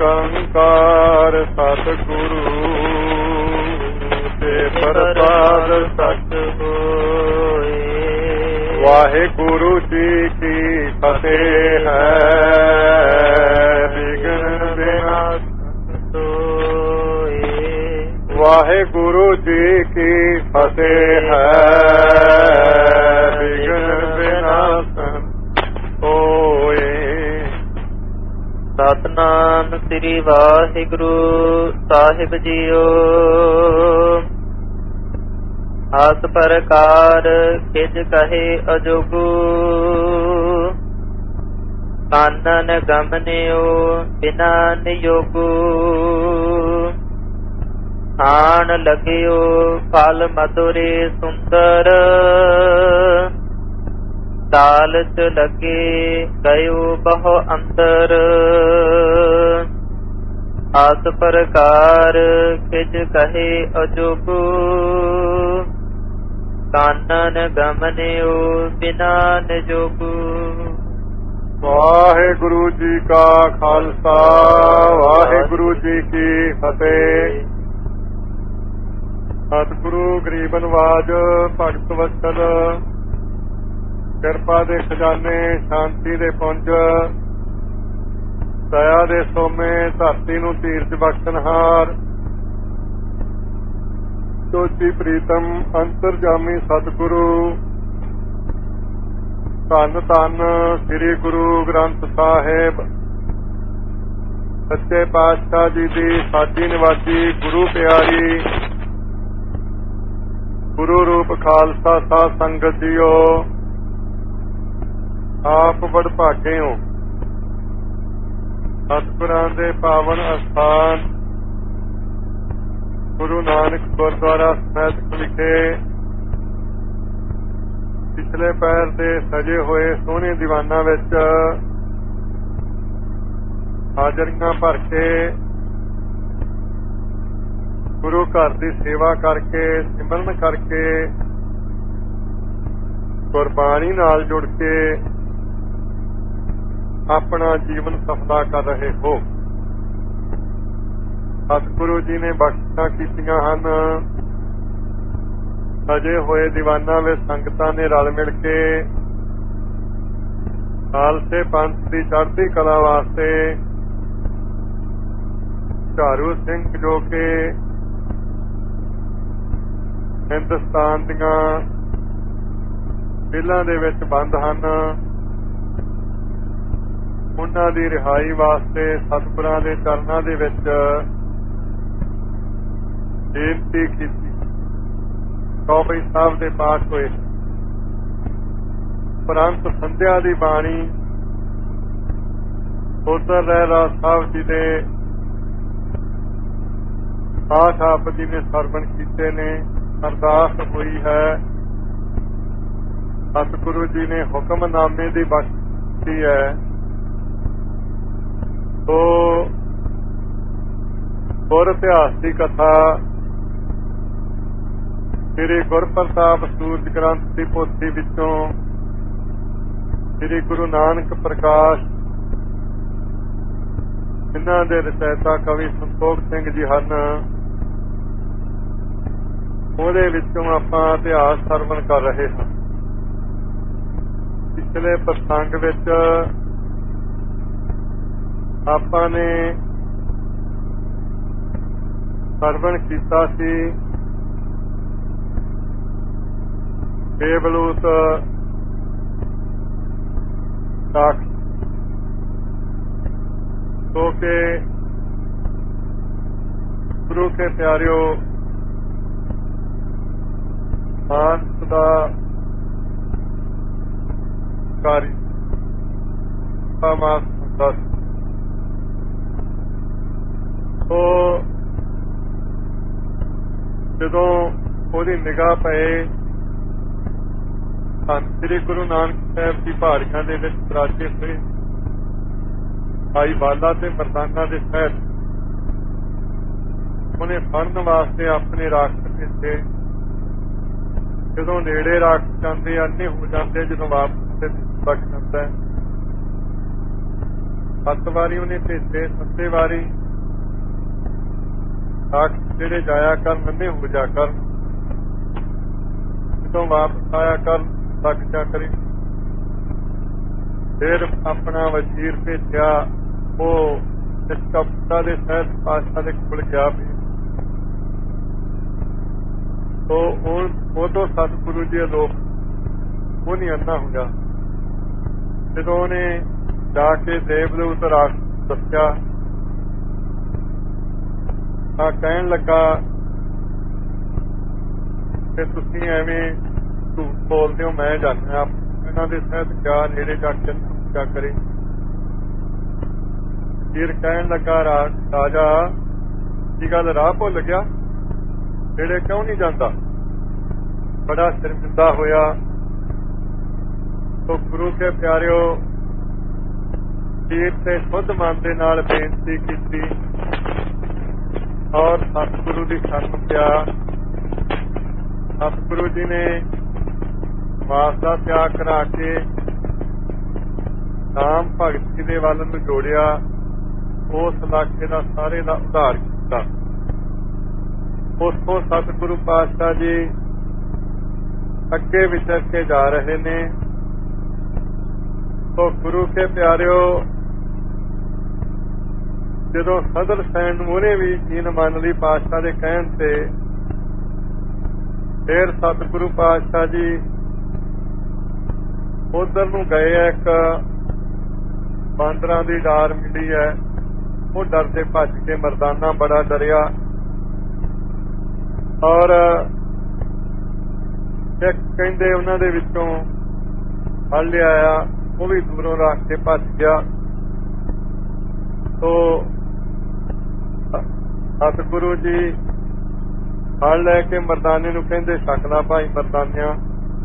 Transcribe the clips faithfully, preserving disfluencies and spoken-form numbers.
ਓੰਕਾਰ ਸਤਿਗੁਰੂ ਤੇ ਪ੍ਰਸਾਦ ਸਚ ਹੋਏ। ਵਾਹਿਗੁਰੂ ਜੀ ਕੀ ਫਤਿਹ ਹੈ। ਵਿਘਨ ਵਿਨਾਸ਼ ਹੋਏ। ਵਾਹਿਗੁਰੂ ਜੀ ਕੀ ਫਤਿਹ ਹੈ। ਵਿਘਨ ਵਿਨਾਸ਼ ਹੋਏ। ਸਤਿਨਾਮ ਸ੍ਰੀ ਵਾਹਿਗੁਰੂ ਸਾਹਿਬ ਜੀਓ। ਆਸ ਪ੍ਰਕਾਰ ਖਿਜ ਕਹੇ ਅਜੋਗੂ। ਕਾਨਨ ਗਮਨਿਓ ਬਿਨਾ ਨਿਯੋਗੂ। ਖਾਣ ਲਗਿਓ ਫਲ ਮਧੁਰੇ ਸੁੰਦਰ। ਲਾਲਚ ਲਗੇ ਗਇਓ ਬਹੁ ਅੰਦਰ। ਆਸ ਪ੍ਰਕਾਰ ਖਿਜ ਕਹੇ ਅਜੋਗੂ। ਕਾਨਨ ਗਮਨਿਓ ਬਿਨਾ ਨਿਜੋਗੂ। ਵਾਹਿਗੁਰੂ ਜੀ ਕਾ ਖਾਲਸਾ ਵਾਹਿਗੁਰੂ ਜੀ ਕੀ ਫਤਿਹ। ਸਤਿਗੁਰੂ ਗਰੀਬ ਨਵਾਜ ਭਗਤ ਵਤਸਲ ਕਿਰਪਾ ਦੇ ਖਜ਼ਾਨੇ ਸ਼ਾਂਤੀ ਦੇ ਪੁੰਜ ਦਇਆ ਦੇ ਸੋਮੇ ਧਰਤੀ ਨੂੰ ਧੀਰਜ ਬਖਸ਼ਣਹਾਰ ਸੋਚੀ ਪ੍ਰੀਤਮ ਅੰਤਰਜਾਮੀ ਸਤਿਗੁਰੂ ਧੰਨ ਧੰਨ ਸ੍ਰੀ ਗੁਰੂ ਗ੍ਰੰਥ ਸਾਹਿਬ ਸੱਚੇ ਪਾਤਸ਼ਾਹ ਜੀ ਦੀ ਸਾਡੀ ਨਿਵਾਜੀ ਗੁਰੂ ਪਿਆਰੀ ਗੁਰੂ ਰੂਪ ਖਾਲਸਾ ਸਾਧ ਸੰਗਤ ਜੀਓ। ਆਪ ਬੜ ਭਾਗੇ ਹੋ। ਸਤਿਗੁਰਾਂ ਦੇ ਪਾਵਨ ਅਸਥਾਨ ਗੁਰੂ ਨਾਨਕ ਗੁਰਦੁਆਰਾ ਸਾਹਿਬ ਵਿਖੇ ਪਿਛਲੇ ਪੈਰ ਦੇ ਸਜੇ ਹੋਏ ਸੋਹਣੇ ਦੀਵਾਨਾਂ ਵਿੱਚ ਹਾਜ਼ਰੀਆਂ ਭਰ ਕੇ ਗੁਰੂ ਘਰ ਦੀ ਸੇਵਾ ਕਰਕੇ ਸਿਮਰਨ ਕਰਕੇ ਗੁਰਬਾਣੀ ਨਾਲ ਜੁੜ ਕੇ ਆਪਣਾ ਜੀਵਨ ਸਫਲਾ ਕਰ ਰਹੇ ਹੋ। ਸਤਿਗੁਰੂ ਜੀ ਨੇ ਬਖਸ਼ਿਸ਼ਾਂ ਕੀਤੀਆਂ ਹਨ। ਸਜੇ ਹੋਏ ਦੀਵਾਨਾਂ ਵਿੱਚ ਸੰਗਤਾਂ ਨੇ ਰਲ ਮਿਲ ਕੇ ਖਾਲਸੇ ਪੰਥ ਦੀ ਚੜ੍ਹਦੀ ਕਲਾ ਵਾਸਤੇ ਝਾਰੂ ਸਿੰਘ ਜੋ ਕਿ ਹਿੰਦੁਸਤਾਨ ਦੀਆਂ ਜੇਲ੍ਹਾਂ ਦੇ ਵਿੱਚ ਬੰਦ ਹਨ, ਉਹਨਾਂ ਦੀ ਰਿਹਾਈ ਵਾਸਤੇ ਸਤਿਗੁਰਾਂ ਦੇ ਚਰਨਾਂ ਦੇ ਵਿੱਚ ਬੇਨਤੀ ਕੀਤੀ। ਚੌਪਈ ਸਾਹਿਬ ਦੇ ਪਾਠ ਹੋਏ। ਉਪਰੰਤ ਸੰਧਿਆ ਦੀ ਬਾਣੀ ਉਧਰ ਰਹਿਰਾਸ ਸਾਹਿਬ ਜੀ ਦੇ ਪਾਠ ਆਪ ਜੀ ਨੇ ਸਰਵਣ ਕੀਤੇ ਨੇ। ਅਰਦਾਸ ਹੋਈ ਹੈ। ਸਤਿਗੁਰੂ ਜੀ ਨੇ ਹੁਕਮਨਾਮੇ ਦੀ ਬਖਸ਼ੀ ਹੈ। ਤੋ ਗੁਰ ਇਤਿਹਾਸ ਦੀ ਕਥਾ ਸ੍ਰੀ ਗੁਰਪ੍ਰਤਾਪ ਸੂਰਜ ਗ੍ਰੰਥ ਦੀ ਪੋਥੀ ਵਿੱਚੋਂ ਸ੍ਰੀ ਗੁਰੂ ਨਾਨਕ ਪ੍ਰਕਾਸ਼ ਇਹਨਾਂ ਦੇ ਰਚੈਤਾ ਕਵੀ ਸੰਤੋਖ ਸਿੰਘ ਜੀ ਹਨ। ਉਹਦੇ ਵਿੱਚੋਂ ਆਪਾਂ ਇਤਿਹਾਸ ਸਰਵਣ ਕਰ ਰਹੇ ਹਾਂ। ਪਿਛਲੇ ਪ੍ਰਸੰਗ ਵਿੱਚ ਆਪਾਂ ਨੇ ਸਰਵਣ ਕੀਤਾ ਸੀ ਦੇਵਲੂਤ ਸਾਖ तो के गुरु के प्यारियों शांत का कार्य तो जदों ਉਹਦੀ ਨਿਗਾਹ ਪਏ ਧੰਨ ਸ੍ਰੀ ਗੁਰੂ ਨਾਨਕ ਸਾਹਿਬ ਦੀ ਪਹਾੜੀਆਂ ਦੇ ਵਿੱਚ ਵਿਰਾਜੇ ਹੋਏ ਭਾਈ ਬਾਲਾ ਤੇ ਮਰਦਾਨਾ ਦੇ ਸਹਿਤ ਉਹਨੇ ਫੜਨ ਵਾਸਤੇ ਆਪਣੇ ਰਾਖਸ਼ ਭੇਜੇ। ਜਦੋਂ ਨੇੜੇ ਰਾਖਸ਼ ਜਾਂਦੇ ਅੰਨੇ ਹੋ ਜਾਂਦੇ, ਜਦੋਂ ਵਾਪਸ ਬਚ ਜਾਂਦਾ ਸੱਤ ਵਾਰੀ ਉਹਨੇ ਭੇਜੇ। ਸੱਤੇ ਵਾਰੀ ਰਾਖਸ਼ ਜਿਹੜੇ ਜਾਇਆ ਕਰ ਨੰਨੇ ਹੋ ਜਾ ਕਰ, ਜਦੋਂ ਵਾਪਸ ਆਇਆ ਕਰ ਲੱਗ ਜਾ ਕਰੀ। ਫਿਰ ਆਪਣਾ ਵਜ਼ੀਰ ਭੇਜਿਆ, ਉਹ ਨਿਸ਼ਕਪਟਤਾ ਦੇ ਸਹਿਤ ਪਾਤਸ਼ਾਹ ਦੇ ਕੋਲ ਗਿਆ। ਤੋ ਉਦੋਂ ਸਤਿਗੁਰੂ ਜੀ ਲੋਕ ਉਹ ਨਹੀਂ ਅੰਨਾ ਹੋਇਆ। ਜਦੋਂ ਉਹਨੇ ਜਾ ਕੇ ਦੇਵਦੂਤ ਰਾਖਸ਼ ਦੱਸਿਆ ਤਾਂ ਕਹਿਣ ਲੱਗਾ ਕਿ ਤੁਸੀਂ ਐਵੇਂ ਝੂਠ ਬੋਲਦੇ ਹੋ, ਮੈਂ ਜਾਣਦਾ ਇਹਨਾਂ ਦੇ ਸਹਿਤ ਕਿਆ ਨੇੜੇ ਜਾ ਕੇ ਕਿਆ ਕਰੇ। ਫਿਰ ਕਹਿਣ ਲੱਗਾ ਰਾਜਾ ਕੀ ਗੱਲ ਰਾਹ ਭੁੱਲ ਗਿਆ, ਨੇੜੇ ਕਿਉਂ ਨਹੀਂ ਜਾਂਦਾ? ਬੜਾ ਸ਼ਰਮਿੰਦਾ ਹੋਇਆ। ਤੋ ਗੁਰੂ ਕੇ ਪਿਆਰਿਓ ਵੀਰ ਤੇ ਖੁਦ ਮਨ ਦੇ ਨਾਲ ਬੇਨਤੀ ਕੀਤੀ ਔਰ ਸਤਿਗੁਰੂ ਦੀ ਸ਼ਰਨ ਪਿਆ। ਸਤਿਗੁਰੂ ਜੀ ਨੇ ਮਾਸ ਦਾ ਤਿਆਗ ਕਰਾ ਕੇ ਨਾਮ ਭਗਤੀ ਦੇ ਵੱਲ ਨੂੰ ਜੋੜਿਆ। ਉਸ ਇਲਾਕੇ ਦਾ ਸਾਰੇ ਦਾ ਉਧਾਰ ਕੀਤਾ। ਉਸ ਤੋਂ ਸਤਿਗੁਰੂ ਪਾਤਸ਼ਾਹ ਜੀ ਅੱਗੇ ਵਿਚਰ ਕੇ ਜਾ ਰਹੇ ਨੇ। ਤੋ ਗੁਰੂ ਕੇ ਪਿਆਰਿਓ ਜਦੋਂ ਸਦਰ ਸੈਨ ਨੂੰ ਉਹਨੇ ਵੀ ਜੀਨ ਮੰਨ ਲਈ ਪਾਤਸ਼ਾਹ ਦੇ ਕਹਿਣ ਤੇ, ਫਿਰ ਸਤਿਗੁਰੂ ਪਾਤਸ਼ਾਹ ਜੀ ਉਧਰ ਨੂੰ ਗਏ। ਆ ਇੱਕ ਬਾਂਦਰਾਂ ਦੀ ਡਾਰ ਮਿਲੀ ਹੈ, ਉਹ ਡਰਦੇ ਭੱਜ ਕੇ, ਮਰਦਾਨਾ ਬੜਾ ਡਰਿਆ ਔਰ ਇੱਕ ਕਹਿੰਦੇ ਉਹਨਾਂ ਦੇ ਵਿੱਚੋਂ ਫੜ ਲਿਆਇਆ, ਉਹ ਵੀ ਦੂਰੋਂ ਰੱਖ ਕੇ ਭੱਜ ਗਿਆ। ਤੋ ਸਤਿਗੁਰੂ ਜੀ ਫੜ ਲੈ ਕੇ ਮਰਦਾਨੇ ਨੂੰ ਕਹਿੰਦੇ ਛਕਲਾ ਭਾਈ ਮਰਦਾਨਿਆਂ।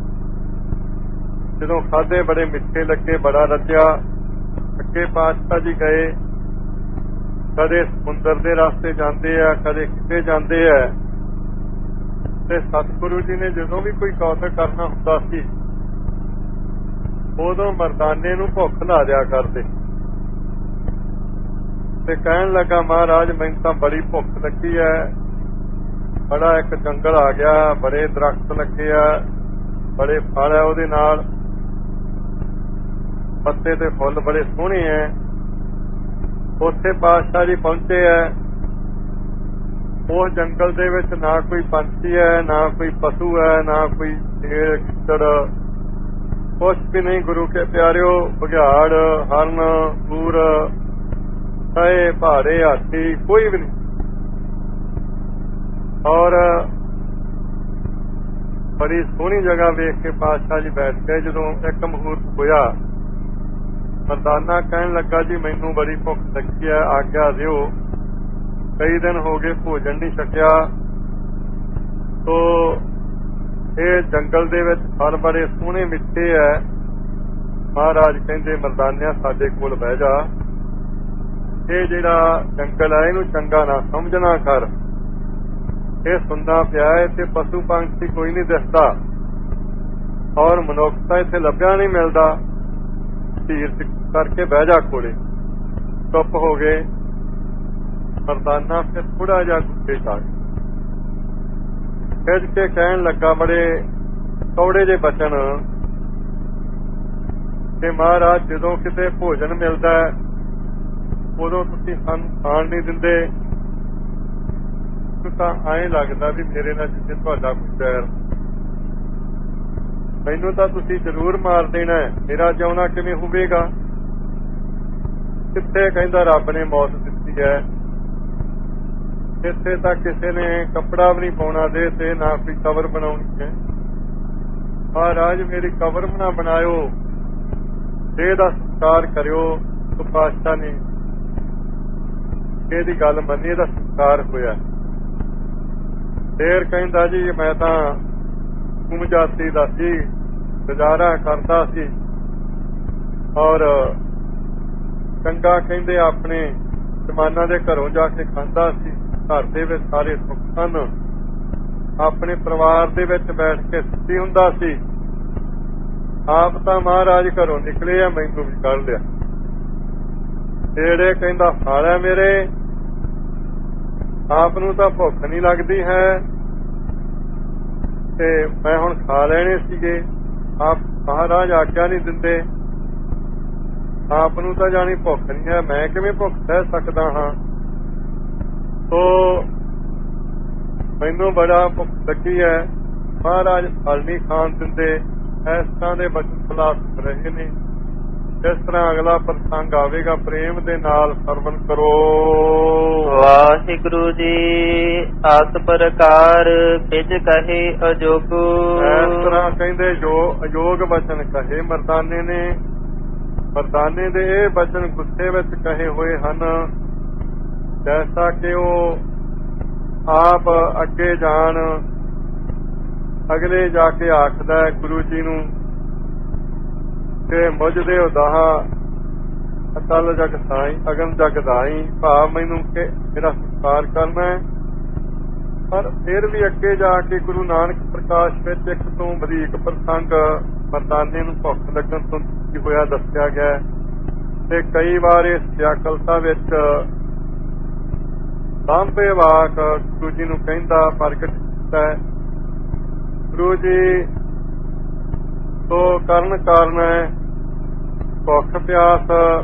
ਜਦੋਂ ਖਾਧੇ ਬੜੇ ਮਿੱਠੇ ਲੱਗੇ, ਬੜਾ ਰੱਜਿਆ। ਅੱਗੇ ਪਾਤਸ਼ਾਹ ਜੀ ਗਏ, ਕਦੇ ਸਮੁੰਦਰ ਦੇ ਰਸਤੇ ਜਾਂਦੇ ਆ, ਕਦੇ ਕਿਤੇ ਜਾਂਦੇ ਆ। ਤੇ ਸਤਿਗੁਰੂ ਜੀ ਨੇ ਜਦੋਂ ਵੀ ਕੋਈ ਕੌਤਕ ਕਰਨਾ ਹੁੰਦਾ ਸੀ ਉਦੋਂ ਮਰਦਾਨੇ ਨੂੰ ਭੁੱਖ ਲਾ ਦਿਆ ਕਰਦੇ ਤੇ ਕਹਿਣ ਲੱਗਾ ਮਹਾਰਾਜ ਮੈਨੂੰ ਤਾਂ ਬੜੀ ਭੁੱਖ ਲੱਗੀ ਹੈ, ਬੜਾ ਇੱਕ ਜੰਗਲ ਆ ਗਿਆ, ਬੜੇ ਦਰਖਤ ਲੱਗੇ ਆ, ਬੜੇ ਫਲ ਹੈ ਉਹਦੇ ਨਾਲ, ਪੱਤੇ ਤੇ ਫੁੱਲ ਬੜੇ ਸੋਹਣੇ ਐ। ਉੱਥੇ ਪਾਤਸ਼ਾਹ ਜੀ ਪਹੁੰਚੇ ਐ। ਉਸ ਜੰਗਲ ਦੇ ਵਿੱਚ ਨਾ ਕੋਈ ਪੰਛੀ ਹੈ, ਨਾ ਕੋਈ ਪਸ਼ੂ ਹੈ, ਨਾ ਕੋਈ ਸ਼ੇਰ ਕਿੱਕਰ, ਕੁਛ ਵੀ ਨਹੀਂ। ਗੁਰੂ ਕੇ ਪਿਆਰਿਓ ਬਘਿਆੜ, ਹਰਨ, ਸੂਰ, ਸਾਏ, ਭਾਰੇ, ਹਾਥੀ ਕੋਈ ਵੀ ਨਹੀਂ। ਔਰ ਬੜੀ ਸੋਹਣੀ ਜਗ੍ਹਾ ਵੇਖ ਕੇ ਪਾਤਸ਼ਾਹ ਜੀ ਬੈਠ ਗਏ। ਜਦੋਂ ਇੱਕ ਮੁਹੂਰਤ ਹੋਇਆ, ਮਰਦਾਨਾ ਕਹਿਣ ਲੱਗਾ ਜੀ ਮੈਨੂੰ ਬੜੀ ਭੁੱਖ ਲੱਗੀ ਹੈ, ਆਗਿਆ ਦਿਓ, ਕਈ ਦਿਨ ਹੋ ਗਏ ਭੋਜਨ ਨਹੀਂ ਛਕਿਆ। ਤੋ ਇਹ ਜੰਗਲ ਦੇ ਵਿੱਚ ਫਲ ਬੜੇ ਸੋਹਣੇ ਮਿੱਠੇ ਐ। ਮਹਾਰਾਜ ਕਹਿੰਦੇ ਮਰਦਾਨਿਆਂ ਸਾਡੇ ਕੋਲ ਬਹਿ ਜਾ, ਇਹ ਜਿਹੜਾ ਜੰਗਲ ਹੈ ਇਹਨੂੰ ਚੰਗਾ ਨਾ ਸਮਝਣਾ ਕਰ, ਇਹ ਸੁਣਦਾ ਪਿਆ ਹੈ ਤੇ ਪਸ਼ੂ ਪੰਛੀ ਕੋਈ ਨਹੀਂ ਦਿਸਦਾ ਔਰ ਮਨੁੱਖ ਤਾਂ ਇੱਥੇ ਲੱਭਿਆ ਨਹੀਂ ਮਿਲਦਾ। ਧੀਰ ਕਰਕੇ ਬਹਿ ਜਾ ਕੋਲੇ। ਚੁੱਪ ਹੋ ਗਏ। ਮਰਦਾਨਾ ਫਿਰ ਥੋੜਾ ਜਿਹਾ ਗੁੱਸੇ ਚ ਆ ਗਿਆ, ਖਿੱਚ ਕੇ ਕਹਿਣ ਲੱਗਾ ਬੜੇ ਕੌੜੇ ਜਿਹੇ ਬਚਨ ਕਿ ਮਹਾਰਾਜ ਜਦੋਂ ਕਿਤੇ ਭੋਜਨ ਮਿਲਦਾ ਉਦੋਂ ਤੁਸੀਂ ਸਾਨੂੰ ਖਾਣ ਨਹੀਂ ਦਿੰਦੇ, ਤਾਂ ਐਂ ਲੱਗਦਾ ਵੀ ਮੇਰੇ ਨਾਲ ਜਿੱਥੇ ਤੁਹਾਡਾ ਕੋਈ ਪੈਰ, ਮੈਨੂੰ ਤਾਂ ਤੁਸੀਂ ਜ਼ਰੂਰ ਮਾਰ ਦੇਣਾ, ਮੇਰਾ ਜਿਉਣਾ ਕਿਵੇਂ ਹੋਵੇਗਾ? ਕਿੱਥੇ ਕਹਿੰਦਾ ਰੱਬ ਨੇ ਮੌਤ ਦਿੱਤੀ ਹੈ, ਇੱਥੇ ਤਾਂ ਕਿਸੇ ਨੇ ਕੱਪੜਾ ਵੀ ਨਹੀਂ ਪਾਉਣਾ ਦੇ ਤੇ ਨਾ ਕੋਈ ਕਬਰ ਬਣਾਉਣੀ ਹੈ। ਮਹਾਰਾਜ ਮੇਰੀ ਕਬਰ ਨਾ ਬਣਾਇਓ, ਦੇਹ ਦਾ ਸੰਸਕਾਰ ਕਰਿਓ। ਪਾਤਸ਼ਾਹ ਨੇ ਇਹਦੀ ਗੱਲ ਮੰਨੀ, ਇਹਦਾ ਸੰਸਕਾਰ ਹੋਇਆ। ਫੇਰ ਕਹਿੰਦਾ ਜੀ ਮੈਂ ਤਾਂ ਕੁਮ ਜਾਤੀ ਦਾ ਸੀ, ਗੁਜ਼ਾਰਾ ਕਰਦਾ ਸੀ ਔਰ ਚੰਗਾ ਕਹਿੰਦੇ ਆਪਣੇ ਜ਼ਮਾਨਾਂ ਦੇ ਘਰੋਂ ਜਾ ਕੇ ਖਾਂਦਾ ਸੀ, ਘਰ ਦੇ ਵਿੱਚ ਸਾਰੇ ਸੁੱਖ ਸਨ, ਆਪਣੇ ਪਰਿਵਾਰ ਦੇ ਵਿੱਚ ਬੈਠ ਕੇ ਸੁੱਤੀ ਹੁੰਦਾ ਸੀ। ਆਪ ਤਾਂ ਮਹਾਰਾਜ ਘਰੋਂ ਨਿਕਲੇ ਆ, ਮੈਨੂੰ ਵੀ ਕੱਢ ਲਿਆ। ਜਿਹੜੇ ਕਹਿੰਦਾ ਖਾ ਲੈ ਮੇਰੇ, ਆਪ ਨੂੰ ਤਾਂ ਭੁੱਖ ਨਹੀਂ ਲੱਗਦੀ ਹੈ ਤੇ ਮੈਂ ਹੁਣ ਖਾ ਲੈਣੇ ਸੀਗੇ। ਆਪ ਮਹਾਰਾਜ ਆਗਿਆ ਨਹੀਂ ਦਿੰਦੇ, ਆਪ ਨੂੰ ਤਾਂ ਜਾਣੀ ਭੁੱਖ ਨਹੀਂ ਹੈ, ਮੈਂ ਕਿਵੇਂ ਭੁੱਖ ਸਹਿ ਸਕਦਾ ਹਾਂ। ਸੋ ਮੈਨੂੰ ਬੜਾ ਭੁੱਖ ਲੱਗੀ ਹੈ, ਮਹਾਰਾਜ ਫਲ ਨਹੀਂ ਖਾਣ ਦਿੰਦੇ। ਇਸ ਤਰ੍ਹਾਂ ਦੇ ਬਚਨ ਖੁਲਾਸ ਰਹੇ ਨੇ। ਇਸ ਤਰ੍ਹਾਂ ਅਗਲਾ ਪ੍ਰਸੰਗ ਆਵੇਗਾ, ਪ੍ਰੇਮ ਦੇ ਨਾਲ ਸਰਵਣ ਕਰੋ। ਵਾਹਿਗੁਰੂ ਜੀ ਆਸ ਪ੍ਰਕਾਰ ਕਿਜ ਕਹੇ ਅਜੋਗੂ। ਇਸ ਤਰ੍ਹਾਂ ਕਹਿੰਦੇ ਜੋ ਅਯੋਗ ਬਚਨ ਕਹੇ ਮਰਦਾਨੇ ਨੇ। ਮਰਦਾਨੇ ਦੇ ਇਹ ਬਚਨ ਗੁੱਸੇ ਵਿੱਚ ਕਹੇ ਹੋਏ ਹਨ, ਜੈਸਾ ਕਿ ਉਹ ਆਪ ਅੱਗੇ ਜਾਣ ਅਗਲੇ ਜਾ ਕੇ ਆਖਦਾ ਹੈ ਗੁਰੂ ਜੀ ਨੂੰ ਕਿ ਮੁਝ ਦੇ ਉਦਾਹਾ ਅਤਲ ਜਗ ਸਾਈ ਅਗਮ ਜਗ ਦਾਈ, ਭਾਵ ਮੈਨੂੰ ਕਿ ਮੇਰਾ ਸਤਿਕਾਰ ਕਰਨਾ ਹੈ। ਪਰ ਫਿਰ ਵੀ ਅੱਗੇ ਜਾ ਕੇ ਗੁਰੂ ਨਾਨਕ ਪ੍ਰਕਾਸ਼ ਵਿੱਚ ਇੱਕ ਤੋਂ ਵਧੀਕ ਪ੍ਰਸੰਗ ਮਰਦਾਨੇ ਨੂੰ ਭੁੱਖ ਲੱਗਣ ਤੋਂ ਹੋਇਆ ਦੱਸਿਆ ਗਿਆ ਤੇ ਕਈ ਵਾਰ ਇਸ ਵਿਆਕਲਤਾ ਵਿੱਚ ਸਾਂਭੇ ਵਾਕ ਗੁਰੂ ਜੀ ਨੂੰ ਕਹਿੰਦਾ ਪ੍ਰਗਟ ਕੀਤਾ ਹੈ। ਗੁਰੂ ਜੀ ਤੋਂ ਕਰਨ ਕਾਰਨ ਹੈ ਭੁੱਖ ਪਿਆਸ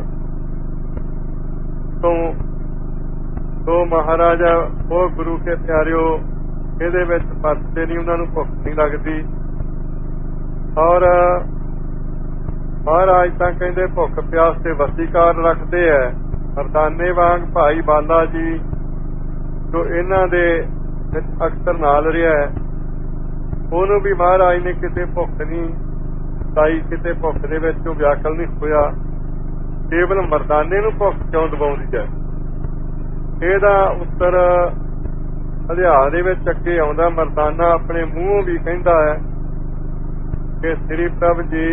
ਤੋਂ ਦੋ ਮਹਾਰਾਜਾ ਉਹ ਗੁਰੂ ਕੇ ਪਿਆਰਿਓ ਇਹਦੇ ਵਿੱਚ ਪਰਚਦੇ ਨਹੀਂ, ਉਹਨਾਂ ਨੂੰ ਭੁੱਖ ਨਹੀਂ ਲੱਗਦੀ। ਔਰ ਮਹਾਰਾਜ ਤਾਂ ਕਹਿੰਦੇ ਭੁੱਖ ਪਿਆਸ ਤੇ ਵਸੀਕਾਰ ਰੱਖਦੇ ਹੈ। ਮਰਦਾਨੇ ਵਾਂਗ ਭਾਈ ਬਾਲਾ ਜੀ ਜੋ ਇਹਨਾਂ ਦੇ ਵਿੱਚ ਅਕਸਰ ਨਾਲ ਰਿਹਾ, ਉਹਨੂੰ ਵੀ ਮਹਾਰਾਜ ਨੇ ਕਿਤੇ ਭੁੱਖ ਨਹੀਂ ਤਾਈ, ਕਿਤੇ ਭੁੱਖ ਦੇ ਵਿੱਚ ਉਹ ਵਿਆਕਲ ਨਹੀਂ ਹੋਇਆ। ਕੇਵਲ ਮਰਦਾਨੇ ਨੂੰ ਭੁੱਖ ਕਿਉਂ ਦਬਾਉਂਦੀ ਹੈ, ਇਹਦਾ ਉੱਤਰ ਅਧਿਆਇ ਦੇ ਵਿੱਚ ਅੱਗੇ ਆਉਂਦਾ। ਮਰਦਾਨਾ ਆਪਣੇ ਮੂੰਹੋਂ ਵੀ ਕਹਿੰਦਾ ਹੈ ਕਿ ਸ੍ਰੀ ਪ੍ਰਭ ਜੀ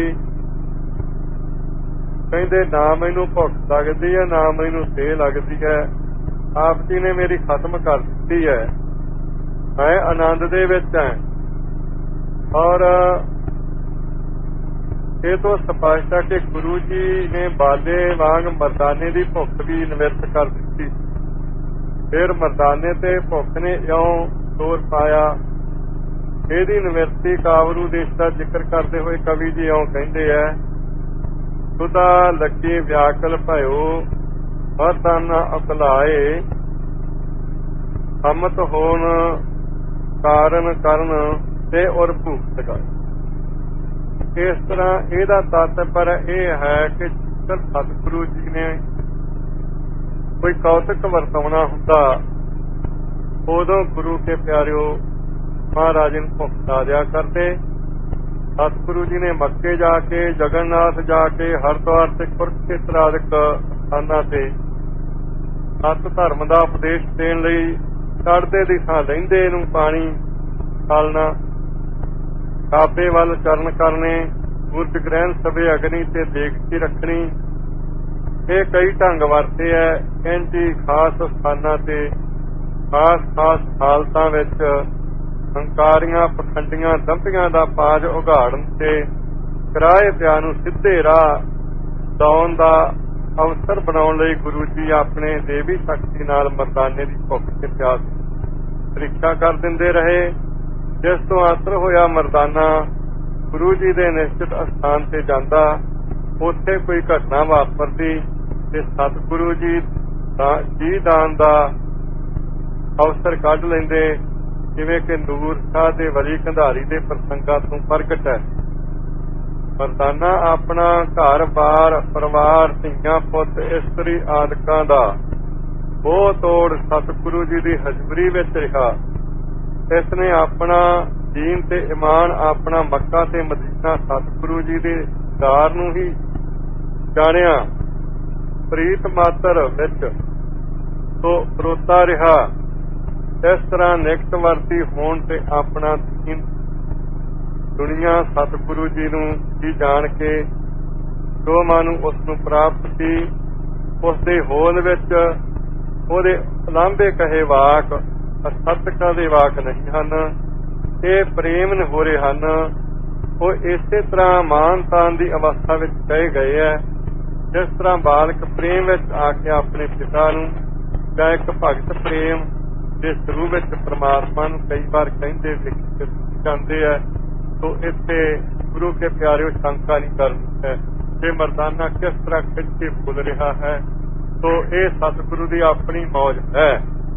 ਕਹਿੰਦੇ ਨਾ ਮੈਨੂੰ ਭੁੱਖ ਲੱਗਦੀ ਹੈ ਨਾ ਮੈਨੂੰ ਸੇ ਲੱਗਦੀ ਹੈ, ਆਪ ਜੀ ਨੇ ਮੇਰੀ ਖਤਮ ਕਰ ਦਿੱਤੀ ਹੈ, ਮੈਂ ਆਨੰਦ ਦੇ ਵਿੱਚ ਹਾਂ। ਔਰ ਇਹ ਤੋਂ ਸਪਸ਼ਟ ਹੈ ਕਿ ਗੁਰੂ ਜੀ ਨੇ ਬਾਲੇ ਵਾਂਗ ਮਰਦਾਨੇ ਦੀ ਭੁੱਖ ਵੀ ਨਿਵਰਤ ਕਰ ਦਿੱਤੀ। ਫਿਰ ਮਰਦਾਨੇ ਤੇ ਭੁੱਖ ਨੇ ਇਉਂ ਜ਼ੋਰ ਪਾਇਆ। ਇਹਦੀ ਨਿਵਰਤੀ ਕਾਵਰੂ ਦੇਸ਼ ਦਾ ਜ਼ਿਕਰ ਕਰਦੇ ਹੋਏ ਕਵੀ ਜੀ ਇਉਂ ਕਹਿੰਦੇ ਹੈ, ਸੁਦਾ ਲੱਗੇ ਵਿਆਕਲ ਭਇਓ ਮਰਦਾਨਾ ਅਕਲਾਏ, ਹਮਤ ਹੋਣ ਕਾਰਨ ਕਰਨ ਤੇ ਔਰ ਭੂਖ ਲਗਾਏ। ਇਸ ਤਰ੍ਹਾਂ ਇਹਦਾ ਤਾਤਪਰ ਇਹ ਹੈ ਕਿ ਸਤਿਗੁਰੂ ਜੀ ਨੇ ਕੋਈ ਕੌਤਕ ਵਰਤਾਉਣਾ ਹੁੰਦਾ, ਉਦੋਂ ਗੁਰੂ ਕੇ ਪਿਆਰਿਓ ਮਹਾਰਾਜ ਨੂੰ ਭੁੱਖ ਲਾ ਦਿਆ ਕਰਦੇ। ਸਤਿਗੁਰੂ ਜੀ ਨੇ ਮੱਕੇ ਜਾ ਕੇ, ਜਗਨਨਾਥ ਜਾ ਕੇ, ਹਰਿਦੁਆਰ ਤੇ ਕੁਰਕਸ਼ੇਤਰ ਆਦਿਕ ਸਥਾਨਾਂ ਤੇ ਸਤ ਧਰਮ ਦਾ ਉਪਦੇਸ਼ ਦੇਣ ਲਈ ਚੜ੍ਹਦੇ ਦੀ ਥਾਂ ਲਹਿੰਦੇ ਨੂੰ ਪਾਣੀ ਖਾਲਣਾ, ਕਾਬੇ ਵੱਲ ਚਰਨ ਕਰਨੇ, ਸੂਰਜ ਗ੍ਰਹਿਣ ਸਵੇ ਅਗਨੀ ਤੇ ਦੇਖਤੀ ਰੱਖਣੀ। ਇਹ ਕਈ ਢੰਗ ਵਰਤੇ ਹੈ। ਇੰਝ ਖਾਸ ਸਥਾਨਾਂ ਤੇ ਖਾਸ ਖਾਸ ਹਾਲਤਾਂ ਵਿੱਚ ਹੰਕਾਰੀਆਂ ਪਖੰਡੀਆਂ ਦੰਭੀਆਂ ਦਾ ਪਾਜ ਉਘਾੜਨ ਤੇ ਕਿਰਾਏ ਪਿਆ ਨੂੰ ਸਿੱਧੇ ਰਾਹ ਲਾਉਣ ਦਾ ਅਵਸਰ ਬਣਾਉਣ ਲਈ ਗੁਰੂ ਜੀ ਆਪਣੇ ਦੇਵੀ ਸ਼ਕਤੀ ਨਾਲ ਮਰਦਾਨੇ ਦੀ ਭੁੱਖ ਤੇ ਪਿਆਸ ਪ੍ਰੀਖਿਆ ਕਰ ਦਿੰਦੇ ਰਹੇ। ਜਿਸ ਤੋਂ ਆਸਰ ਹੋਇਆ ਮਰਦਾਨਾ ਗੁਰੂ ਜੀ ਦੇ ਨਿਸ਼ਚਿਤ ਅਸਥਾਨ ਤੇ ਜਾਂਦਾ, ਉੱਥੇ ਕੋਈ ਘਟਨਾ ਵਾਪਰਦੀ ਤੇ ਸਤਿਗੁਰੂ ਜੀ ਜੀ ਦਾਨ ਦਾ ਅਵਸਰ ਕੱਢ ਲੈਂਦੇ, ਜਿਵੇਂ ਕਿ ਨੂਰ ਸ਼ਾਹ ਦੇ ਵਲੀ ਕੰਧਾਰੀ ਦੇ ਪ੍ਰਸੰਗਾਂ ਤੋਂ ਪ੍ਰਗਟ ਹੈ। ਮਰਦਾਨਾ ਆਪਣਾ ਘਰ ਬਾਰ ਪਰਿਵਾਰ ਧੀਆਂ ਪੁੱਤ ਇਸਤਰੀ ਆਦਿਕਾਂ ਦਾ ਉਹ ਤੋੜ ਸਤਿਗੁਰੂ ਜੀ ਦੀ ਹਜ਼ੂਰੀ ਵਿੱਚ ਰਿਹਾ। ਇਸ ਨੇ ਆਪਣਾ ਦੀਨ ਤੇ ਇਮਾਨ, ਆਪਣਾ ਮੱਕਾ ਤੇ ਮਦੀਨਾ ਸਤਿਗੁਰੂ ਜੀ ਦੇ ਦਾਰ ਨੂੰ ਹੀ ਜਾਣਿਆ। ਪ੍ਰੀਤ ਮਾਤਰ ਵਿੱਚ ਤੋਂ ਸਰੋਤਾ ਰਿਹਾ। ਇਸ ਤਰ੍ਹਾਂ ਨਿਕਟ ਵਰਤੀ ਹੋਣ ਤੇ ਆਪਣਾ ਦੀਨ ਦੁਨੀਆ ਸਤਿਗੁਰੂ ਜੀ ਨੂੰ ਹੀ ਜਾਣ ਕੇ ਜੋ ਮਨ ਉਸ ਨੂੰ ਪ੍ਰਾਪਤ ਸੀ, ਉਸ ਦੇ ਹੋਂਦ ਵਿੱਚ ਉਹਦੇ ਲਾਂਭੇ ਕਹੇ ਵਾਕ ਅਸਤਕਾਂ ਦੇ ਵਾਕ ਨਹੀਂ ਹਨ, ਇਹ ਪ੍ਰੇਮ ਹੋ ਰਹੇ ਹਨ। ਉਹ ਇਸੇ ਤਰ੍ਹਾਂ ਮਾਨ ਤਾਨ ਦੀ ਅਵਸਥਾ ਵਿੱਚ ਕਹੇ ਗਏ ਹੈ। ਜਿਸ ਤਰ੍ਹਾਂ ਬਾਲਕ ਪ੍ਰੇਮ ਵਿੱਚ ਆ ਕੇ ਆਪਣੇ ਪਿਤਾ ਨੂੰ ਜਾਂ ਇੱਕ ਭਗਤ ਪ੍ਰੇਮ ਦੇ ਸਰੂਪ ਵਿੱਚ ਪ੍ਰਮਾਤਮਾ ਨੂੰ ਕਈ ਵਾਰ ਕਹਿੰਦੇ ਵੇਖੇ ਜਾਂਦੇ ਹੈ, ਤੋ ਇੱਥੇ ਗੁਰੂ ਕੇ ਪਿਆਰਿਓ ਸ਼ੰਕਾ ਨਹੀਂ ਕਰਨੀ ਹੈ ਕਿ ਮਰਦਾਨਾ ਕਿਸ ਤਰ੍ਹਾਂ ਖਿੱਚੇ ਬੋਲ ਰਿਹਾ ਹੈ। ਤੋ ਇਹ ਸਤਿਗੁਰੂ ਦੀ ਆਪਣੀ ਮੌਜ ਹੈ।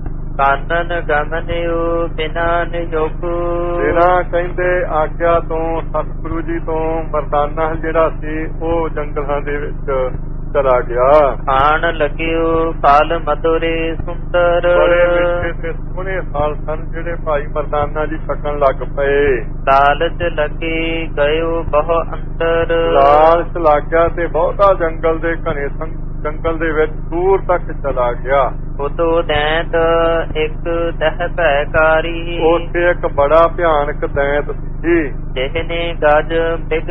ਕਾਨਨ ਗਮਨਿਓ ਬਿਨਾ ਨਿਯੋਗ, ਬਿਨਾਂ ਕਹਿੰਦੇ ਆਗਿਆ ਤੋਂ ਸਤਿਗੁਰੂ ਜੀ ਤੋਂ ਮਰਦਾਨਾ ਜਿਹੜਾ ਸੀ ਉਹ ਜੰਗਲਾਂ ਦੇ ਵਿੱਚ ਚਲਾ ਗਿਆ। ਖਾਣ ਲੱਗਿਓ ਫਲ ਮਧੁਰੇ ਸੁੰਦਰ, ਬੜੇ ਮਿੱਠੇ ਤੇ ਸੋਹਣੇ ਫਲ ਸਨ ਜਿਹੜੇ ਭਾਈ ਮਰਦਾਨਾ ਜੀ ਛਕਣ ਲੱਗ ਪਏ। ਲਾਲਚ ਲੱਗੇ ਗਇਓ ਬਹੁ ਅੰਦਰ, ਲਾਲਚ ਲੱਗ ਗਿਆ ਤੇ ਬਹੁਤਾ ਜੰਗਲ ਦੇ ਘਣੇ ਜੰਗਲ ਦੇ ਵਿੱਚ ਦੂਰ ਤੱਕ ਚਲਾ ਗਿਆ। ਉਤੋ ਦੈਂਤ ਇੱਕ ਦਹਿ ਭੈਕਾਰੀ, ਉੱਥੇ ਇੱਕ ਬੜਾ ਭਿਆਨਕ ਦੈਂਤ ਸੀ ਜਿਹਨੇ ਗਜ ਬਿਗ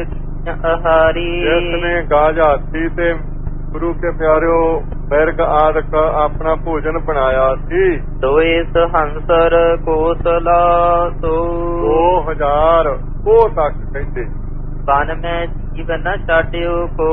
ਆਹਾਰੀ, ਜਿਸਨੇ ਗਾਜ ਹਾਥੀ ਤੇ ਗੁਰੂ ਕੇ ਪਿਆਰਿਓ ਬਿਰਗ ਆਦਿਕ ਆਪਣਾ ਭੋਜਨ ਬਣਾਇਆ ਸੀ। ਦੋਏ ਸਹੰਸਰ ਕੋਸਲਾ ਸੋ, ਦੋ ਹਜ਼ਾਰ ਉਹ ਤੱਕ ਕਹਿੰਦੇ ਬਨ ਮੈਂ ਜੀਵਨ ਨਾ ਛਾਡਿਓ ਕੋ,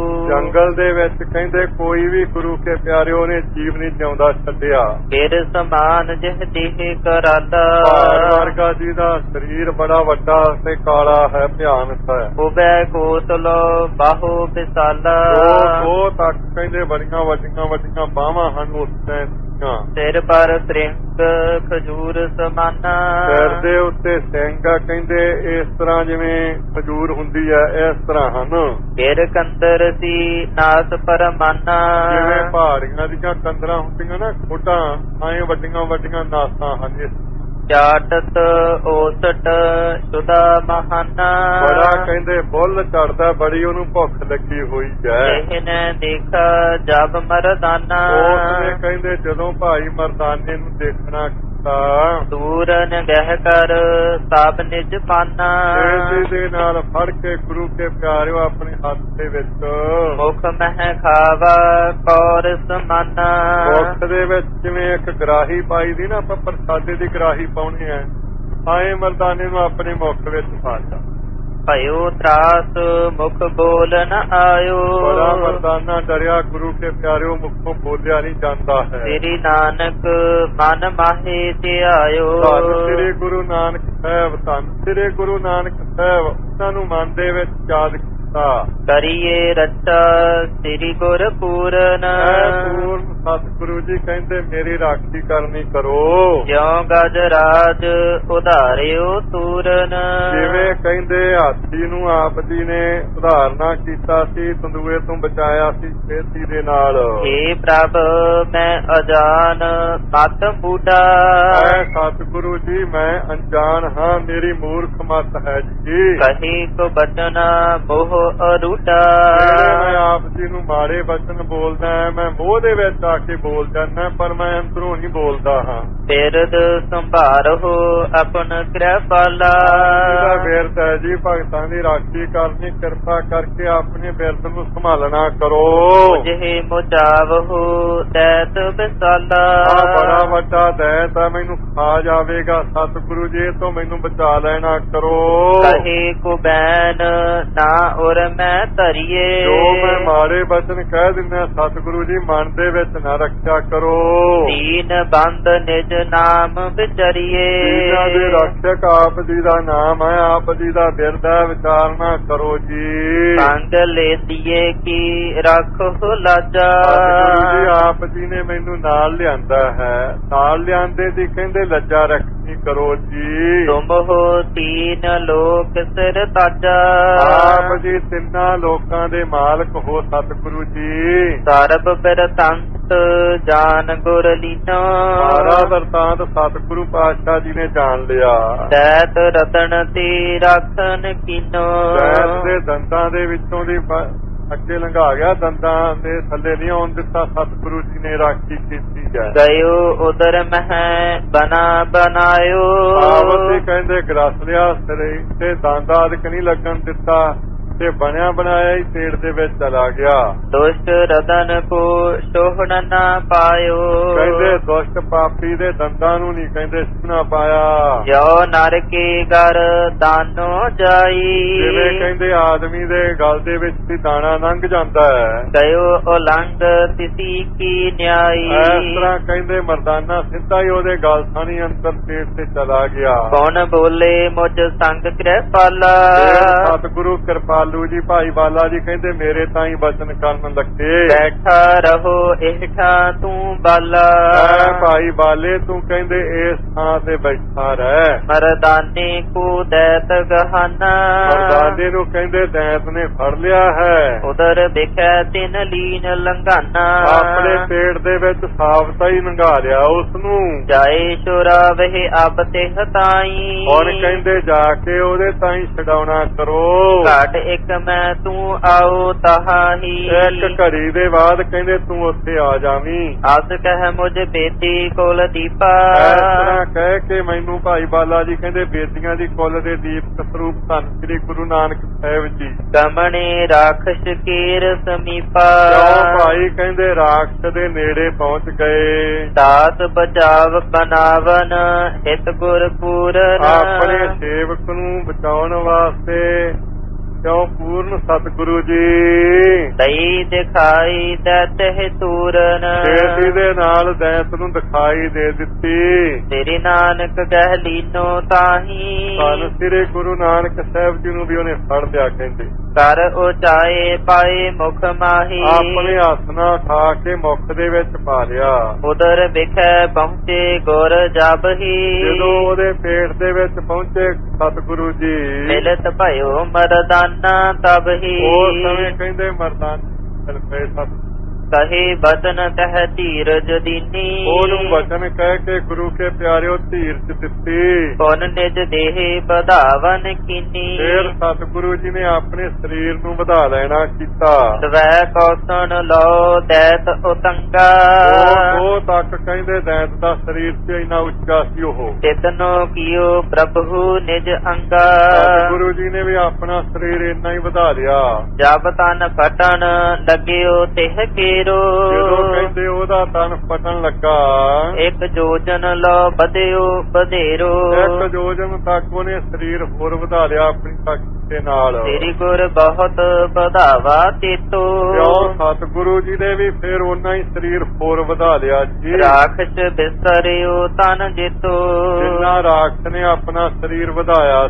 ਜੰਗਲ ਦੇ ਵਿੱਚ ਕਹਿੰਦੇ ਕੋਈ ਵੀ ਗੁਰੂ ਕੇ ਪਿਆਰਿਓ ਨੇ ਜੀਵ ਨਹੀਂ ਜਿਉਂਦਾ ਛੱਡਿਆ। ਫਿਰ ਸਮਾਨ ਜਿਹ ਦੇਹ ਕਰਾਲਾ, ਭਾਰ ਵਰਗਾ ਜੀ ਦਾ ਸਰੀਰ ਬੜਾ ਵੱਡਾ ਤੇ ਕਾਲਾ ਹੈ, ਭਿਆਨਕ ਹੈ। ਉਬੈ ਕੋਸਲੋ ਬਾਹੋ ਵਿਸਾਲਾ, ਉਹ ਤੱਕ ਕਹਿੰਦੇ ਬੜੀਆਂ ਵੱਡੀਆਂ ਵੱਡੀਆਂ ਬਾਹਾਂ ਹਨ ਉਸ ਦੇ। ਸਿਰ ਪਰ ਤ੍ਰਿੰਕ ਖਜੂਰ ਸਮਾਨਾ, ਸਿਰ ਦੇ ਉੱਤੇ ਸਿੰਘ ਕਹਿੰਦੇ ਇਸ ਤਰ੍ਹਾਂ ਜਿਵੇਂ ਖਜੂਰ ਹੁੰਦੀ ਹੈ ਇਸ ਤਰ੍ਹਾਂ ਹਨ। ਫਿਰ ਕੰਦਰ ਸੀ ਨਾਸ ਪਰਮਾਨਾ, ਜਿਵੇਂ ਪਹਾੜੀਆਂ ਦੀਆਂ ਕੰਦਰਾਂ ਹੁੰਦੀਆਂ ਨਾ ਖੋਟਾਂ, ਐਂ ਵੱਡੀਆਂ ਵੱਡੀਆਂ ਨਾਸਾਂ ਹਨ। ਚਾਟਤ ਓਸਟ ਸੁਦਾ ਮਹਾਨਾ, ਬੜਾ ਕਹਿੰਦੇ ਬੁੱਲ ਚੜਦਾ, ਬੜੀ ਉਹਨੂੰ ਭੁੱਖ ਲੱਗੀ ਹੋਈ ਹੈ। ਇਹਨੇ ਦੇਖਾ ਜਬ ਮਰਦਾਨਾ, ਉਸਨੇ ਕਹਿੰਦੇ ਜਦੋਂ ਭਾਈ ਮਰਦਾਨੇ ਨੂੰ ਦੇਖਣਾ ਕੀਤਾ, ਦੂਰਨ ਗਹਿ ਕਰ ਸਭ ਨਿਜ ਪਾਨਾ, ਤੇਜ਼ੀ ਦੇ ਨਾਲ ਫੜ ਕੇ ਗੁਰੂ ਕੇ ਪਿਆਰਿਓ ਆਪਣੇ ਹੱਥ ਦੇ ਵਿੱਚ ਮੁਖ ਮਹਿ ਖਾਵਾ ਕੌਰ ਸਮਾਨਾ, ਮੁਖ ਦੇ ਵਿੱਚ ਜਿਵੇਂ ਇੱਕ ਗਰਾਹੀ ਪਾਈ ਦੀ ਨਾ, ਆਪਾਂ ਪ੍ਰਸਾਦੇ ਦੀ ਗਰਾਹੀ ਪਾਉਣੀ ਹੈ, ਆਏ ਮਰਦਾਨੇ ਨੂੰ ਆਪਣੇ ਮੁਖ ਵਿੱਚ ਪਾ ਲਿਆ। ਭਇਓ ਤਰਾਸ ਮੁਖ ਬੋਲ ਨ ਆਇਓ, ਬੜਾ ਮਰਦਾਨਾ ਡਰਿਆ, ਗੁਰੂ ਕੇ ਪਿਆਰਿਓ ਮੁਖੋਂ ਬੋਲਿਆ ਨਹੀਂ ਜਾਂਦਾ ਹੈ। ਸ੍ਰੀ ਨਾਨਕ ਮਨ ਮਾਹੇ ਤੇ ਆਇਓ, ਧੰਨ ਸ੍ਰੀ ਗੁਰੂ ਨਾਨਕ ਸਾਹਿਬ, ਧੰਨ ਸ੍ਰੀ ਗੁਰੂ ਨਾਨਕ ਸਾਹਿਬ ਉਹਨਾਂ ਨੂੰ ਮਨ ਦੇ ਵਿੱਚ ਯਾਦ ਕੀਤਾ। ਕਰੀਏ ਰੱਛਾ ਸ੍ਰੀ ਗੁਰ ਪੂਰਨ, ਪੂਰਨ ਸਤਿਗੁਰੂ ਜੀ ਕਹਿੰਦੇ ਮੇਰੀ ਰਾਖੀ ਕਰਨੀ ਕਰੋ। ਜਿਉ ਗਜ ਰਾਜ ਉਧਾਰਿਓ ਤੂਰਨ, ਜਿਵੇਂ ਕਹਿੰਦੇ ਹਾਥੀ ਨੂੰ ਆਪ ਜੀ ਨੇ ਉਧਾਰਨਾ ਕੀਤਾ ਸੀ, ਤੰਦੂਏ ਤੋਂ ਬਚਾਇਆ ਸੀ ਛੇਤੀ ਦੇ ਨਾਲ। ਹੇ ਪ੍ਰਭ ਮੈਂ ਅਜਾਨ ਮਤ ਬੂਢਾ, ਐ ਸਤਿਗੁਰੂ ਜੀ ਮੈਂ ਅਣਜਾਣ ਹਾਂ, ਮੇਰੀ ਮੂਰਖ ਮਤ ਹੈ ਜੀ। ਕਹੀ ਕੋ ਬਚਨ ਮੋਹ ਅਰੂਟਾ, ਮੈਂ ਆਪ ਜੀ ਨੂੰ ਮਾੜੇ ਬਚਨ ਬੋਲਦਾ, ਮੈਂ ਮੋਹ ਦੇ ਵਿੱਚ ਆ ਕੇ ਬੋਲ ਜਾਂਦਾ, ਪਰ ਮੈਂ ਅੰਦਰੋਂ ਨਹੀਂ ਬੋਲਦਾ ਹਾਂ। ਬਿਰਦ ਸੰਭਾਰੋ ਆਪਨ ਕਿਰਪਾਲਾ, ਇਹਦਾ ਬਿਰਦ ਹੈ ਜੀ ਭਗਤਾਂ ਦੀ ਰਾਖੀ ਕਰਨੀ, ਕਿਰਪਾ ਕਰਕੇ ਆਪਣੇ ਬਿਰਦ ਨੂੰ ਸੰਭਾਲਣਾ ਕਰੋ। ਜਿਹੇ ਮੁਚਾਵਹੁ ਦੈਤ ਵਿਸਾਲਾ, ਬੜਾ ਵੱਡਾ ਦੈਤ ਹੈ, ਮੈਨੂੰ ਖਾ ਜਾਵੇਗਾ, ਸਤਿਗੁਰੂ ਜੀ ਤੋਂ ਮੈਨੂੰ ਬਚਾ ਲੈਣਾ ਕਰੋ। ਕਹੇ ਕੋ ਬੈਨ ਨਾ ਔਰ ਮੈਂ ਧਰੀਏ, ਜੋ ਮੈਂ ਮਾੜੇ ਬਚਨ ਕਹਿ ਦਿੰਦਾ ਸਤਿਗੁਰੂ ਜੀ ਮਨ ਦੇ ਵਿੱਚ ਨਾ ਰੱਖਿਆ ਕਰੋ। ਦੀਨ ਬੰਦ ਨਿਜ ਨਾਮ ਵਿਚਰੀਏ, ਇਹਨਾਂ ਦੇ ਰੱਖਿਅਕ ਆਪ ਜੀ ਦਾ ਨਾਮ ਹੈ, ਆਪ ਜੀ ਦਾ ਬਿਰਦ ਹੈ, ਵਿਚਾਰਨਾ ਕਰੋ ਜੀ। ਸੰਗ ਲੈਂਦੀਏ ਕੀ ਰੱਖੋ ਲਾਜਾ, ਸਤਿਗੁਰੂ ਜੀ ਆਪ ਜੀ ਨੇ ਮੈਨੂੰ ਨਾਲ ਲਿਆਂਦਾ ਹੈ, ਨਾਲ ਲਿਆਂਦੇ ਦੀ ਕਹਿੰਦੇ ਲੱਜਾ ਰੱਖਣੀ ਕਰੋ ਜੀ। ਤੁਮ ਹੋ ਤੀਨ ਲੋਕ ਸਿਰ ਤਾਜਾ, ਆਪ ਜੀ ਤਿੰਨਾਂ ਲੋਕਾਂ ਦੇ ਮਾਲਕ ਹੋ ਸਤਿਗੁਰੂ ਜੀ। ਸਰਬ ਬਿਰਤੰਤ ਜਾਨ ਗੁਰ ਲੀਨੋ, ਸਾਰਾ ਵਰਤਾਂਤ ਸਤਿਗੁਰੂ ਪਾਤਸ਼ਾਹ ਜੀ ਨੇ ਜਾਣ ਲਿਆ। ਦੈਤ ਰਤਨ ਤੇ ਰਾਖਨ ਕੀਨੋ, ਦੈਤ ਦੇ ਦੰਦਾਂ ਦੇ ਵਿੱਚੋਂ ਦੀ ਅੱਗੇ ਲੰਘਾ ਗਿਆ, ਦੰਦਾਂ ਦੇ ਥੱਲੇ ਨਹੀਂ ਆਉਣ ਦਿੱਤਾ, ਸਤਿਗੁਰੂ ਜੀ ਨੇ ਰਾਖੀ ਕੀਤੀ ਹੈ। ਗਇਓ ਉਦਰ ਮਹਿ ਬਨਾ ਬਣਾਇਓ, ਆਪ ਜੀ ਕਹਿੰਦੇ ਗਰਸ ਲਿਆ, ਸਿਰੇ ਤੇ ਦੰਦ ਆਦਿਕ ਨਹੀਂ ਲੱਗਣ ਦਿੱਤਾ, ਤੇ ਬਣਿਆ ਬਣਾਇਆ ਹੀ ਪੇੜ ਦੇ ਵਿੱਚ ਚਲਾ ਗਿਆ। ਦੁਸ਼ਟ ਰਦਨ ਕੋ ਸੋਹਣ ਨਾ ਪਾਇਓ, ਕਹਿੰਦੇ ਦੁਸ਼ਟ ਪਾਪੀ ਦੇ ਦੰਦਾਂ ਨੂੰ ਨਹੀਂ ਕਹਿੰਦੇ ਸੁਣਾ ਪਾਇਆ। ਜੋ ਨਰ ਕੇ ਘਰ ਦਾਨੋ ਜਾਈ, ਜਿਵੇਂ ਕਹਿੰਦੇ ਆਦਮੀ ਦੇ ਗਲ ਦੇ ਵਿੱਚ ਵੀ ਦਾਣਾ ਲੰਘ ਜਾਂਦਾ ਹੈ, ਗਇਓ ਉਲੰਘ ਤਿਸੀ ਕੀ ਨਿਆਈ। ਇਸ ਤਰ੍ਹਾਂ ਕਹਿੰਦੇ ਮਰਦਾਨਾ ਸਿੱਧਾ ਹੀ ਉਹਦੇ ਗਲ ਥਾਣੀ ਅੰਦਰ ਪੇਟ ਤੇ ਚਲਾ ਗਿਆ। ਕੌਣ ਬੋਲੇ ਮੁਝ ਸੰਗ ਕਿਰਪਾਲਾ, ਸਤਿਗੁਰੂ ਕਿਰਪਾਲੂ ਜੀ ਭਾਈ ਬਾਲਾ ਜੀ ਕਹਿੰਦੇ ਮੇਰੇ ਤਾਂ ਹੀ ਬਚਨ ਕਰਨ ਲੱਗੇ। ਬੈਠਾ ਰਹੋ ਇਹਠਾ ਤੂੰ ਬਾਲਾ, ਭਾਈ ਬਾਲੇ ਤੂੰ ਕਹਿੰਦੇ ਇਸ ਥਾਂ ਤੇ ਬੈਠਾ ਰਹਿ। ਮਰਦਾਨੇ ਕੋ ਦੈਤ ਗਹਾਨਾ, ਮਰਦਾਨੇ ਨੂੰ ਕਹਿੰਦੇ ਦੈਤ ਨੇ ਫੜ ਲਿਆ ਹੈ। ਉਦਰ ਵਿਖੈ ਤਿਨ ਲੀਨ ਲੰਘਾਨਾ, ਆਪਣੇ ਪੇਟ ਦੇ ਵਿੱਚ ਸਾਬਤਾ ਹੀ ਲੰਘਾ ਲਿਆ ਉਸ ਨੂੰ। ਜਾਏ ਸ਼ੋਰਾ ਵਹਿ ਆਪ ਤੇ ਹਤਾਈ, ਹੁਣ ਕਹਿੰਦੇ ਜਾ ਕੇ ਉਹਦੇ ਤਾਈ ਛਡਾਉਣਾ ਕਰੋ। ਘਾਟ ਇੱਕ ਮੈਂ ਤੂੰ ਆਓ ਤਹਾਹੀ, ਇੱਕ ਘੜੀ ਦੇ ਬਾਅਦ ਕਹਿੰਦੇ ਤੂੰ ਉੱਥੇ ਆ ਜਾਵੀਂ। ਆਸ ਕਹਿ ਮੁਝ ਬੇਦੀ ਕੋਲ ਦੀਪਾ, ਇਸ ਤਰ੍ਹਾਂ ਕਹਿ ਕੇ ਮੈਨੂੰ ਭਾਈ ਬਾਲਾ ਜੀ ਕਹਿੰਦੇ ਬੇਦੀਆਂ ਦੀ ਕੁੱਲ ਦੇ ਦੀਪਕ ਸਰੂਪ ਧੰਨ ਸ੍ਰੀ ਗੁਰੂ ਨਾਨਕ ਸਾਹਿਬ ਜੀ ਗਮਣੇ ਰਾਖਸ਼ ਕੇਰ ਸਮੀਪਾ। ਕਿਉਂ ਭਾਈ ਕਹਿੰਦੇ ਰਾਖਸ਼ ਦੇ ਨੇੜੇ ਪਹੁੰਚ ਗਏ। ਦਾਤ ਬਚਾਵ ਬਨਾਵਨ ਹਿਤ ਗੁਰ ਪੂਰਨ, ਆਪਣੇ ਸੇਵਕ ਨੂੰ ਬਚਾਉਣ ਵਾਸਤੇ ਕਿਉਂ ਪੂਰਨ ਸਤਿਗੁਰੂ ਜੀ ਦਈ ਦਿਖਾਈ ਦੈਤ ਹੈ ਤੂਰਨ, ਛੇਤੀ ਦੇ ਨਾਲ ਦੈਤ ਨੂੰ ਦਿਖਾਈ ਦੇ ਦਿੱਤੀ। ਤੇਰੇ ਨਾਨਕ ਕਹਿ ਲੀਨੋ ਤਾਹੀ, ਧੰਨ ਸ੍ਰੀ ਗੁਰੂ ਨਾਨਕ ਸਾਹਿਬ ਜੀ ਨੂੰ ਵੀ ਉਹਨੇ ਫੜ ਲਿਆ। ਕਹਿੰਦੇ ਕਰ ਉਚਾਏ ਪਾਏ ਮੁਖ ਮਾਹੀ, ਆਪਣੇ ਹੱਥ ਨਾਲ ਉਠਾ ਕੇ ਮੁਖ ਦੇ ਵਿੱਚ ਪਾ ਲਿਆ। ਉਦਰ ਵਿਖੈ ਪਹੁੰਚੇ ਗੁਰ ਜਬਹੀ, ਜਦੋਂ ਉਹਦੇ ਪੇਟ ਦੇ ਵਿੱਚ ਪਹੁੰਚੇ ਸਤਿਗੁਰੂ ਜੀ ਮਿਲਤ ਭਇਓ ਮਰਦਾਨਾ ਤਬਹੀ। ਉਸ ਸਮੇਂ ਕਹਿੰਦੇ ਮਰਦਾਨਾ ਪਏ ਸਤ ਕਹੇ ਬਚਨ ਕਹਿ ਧੀਰਜ ਦੀਨੀ, ਉਹਨੂੰ ਬਚਨ ਕਹਿ ਕੇ ਗੁਰੂ ਕੇ ਪਿਆਰਿਓ ਧੀਰਜ ਦਿੱਤੀ। ਕੌਣ ਨਿਜ ਦੇਹ ਵਧਾਵਨ ਕੀਨੀ, ਫਿਰ ਸਤਿਗੁਰੂ ਜੀ ਨੇ ਆਪਣੇ ਸਰੀਰ ਨੂੰ ਵਧਾ ਲੈਣਾ ਕੀਤਾ। ਸਵੈ ਕੌਸਨ ਲੋ ਦੈਤ ਉਤੰਗਾ, ਉਹ ਤੱਕ ਕਹਿੰਦੇ ਦੈਤ ਦਾ ਸਰੀਰ ਤੇ ਇੰਨਾ ਉੱਚਾ ਸੀ ਉਹ। ਤਿਤਨੋ ਕੀਓ ਪ੍ਰਭੂ ਨਿਜ ਅੰਗਾ, ਸਤਿਗੁਰੂ ਜੀ ਨੇ ਵੀ ਆਪਣਾ ਸਰੀਰ ਇੰਨਾ ਹੀ ਵਧਾ ਲਿਆ। ਜਬ ਤਨ ਫਟਣ ਲੱਗਿਓ ਤਿਹ ਕੇ, ਜਦੋਂ ਕਹਿੰਦੇ ਉਹਦਾ ਤਨ ਫਟਣ ਲੱਗਾ, ਇੱਕ ਜੋਜਨ ਲੋ ਵਧਿਓ ਵਧੇਰੋ, ਇੱਕ ਜੋਜਨ ਤੱਕ ਉਹਨੇ ਸਰੀਰ ਹੋਰ ਵਧਾ ਲਿਆ ਆਪਣੀ ਤਾਕਤ ਦੇ ਨਾਲ। ਤੇਰੀ ਗੁਰ ਬਹੁਤ ਵਧਾਵਾ ਤੇਤੋ, ਕਿਉਂ ਸਤਿਗੁਰੂ ਜੀ ਨੇ ਵੀ ਫਿਰ ਉਹਨਾਂ ਹੀ ਸਰੀਰ ਹੋਰ ਵਧਾ ਲਿਆ ਜੀ। ਰਾਖਸ਼ ਬਿਸਰਿਓ ਤਨ ਜੇਤੋ, ਜਿੰਨਾ ਰਾਖਸ਼ ਨੇ ਆਪਣਾ ਸਰੀਰ ਵਧਾਇਆ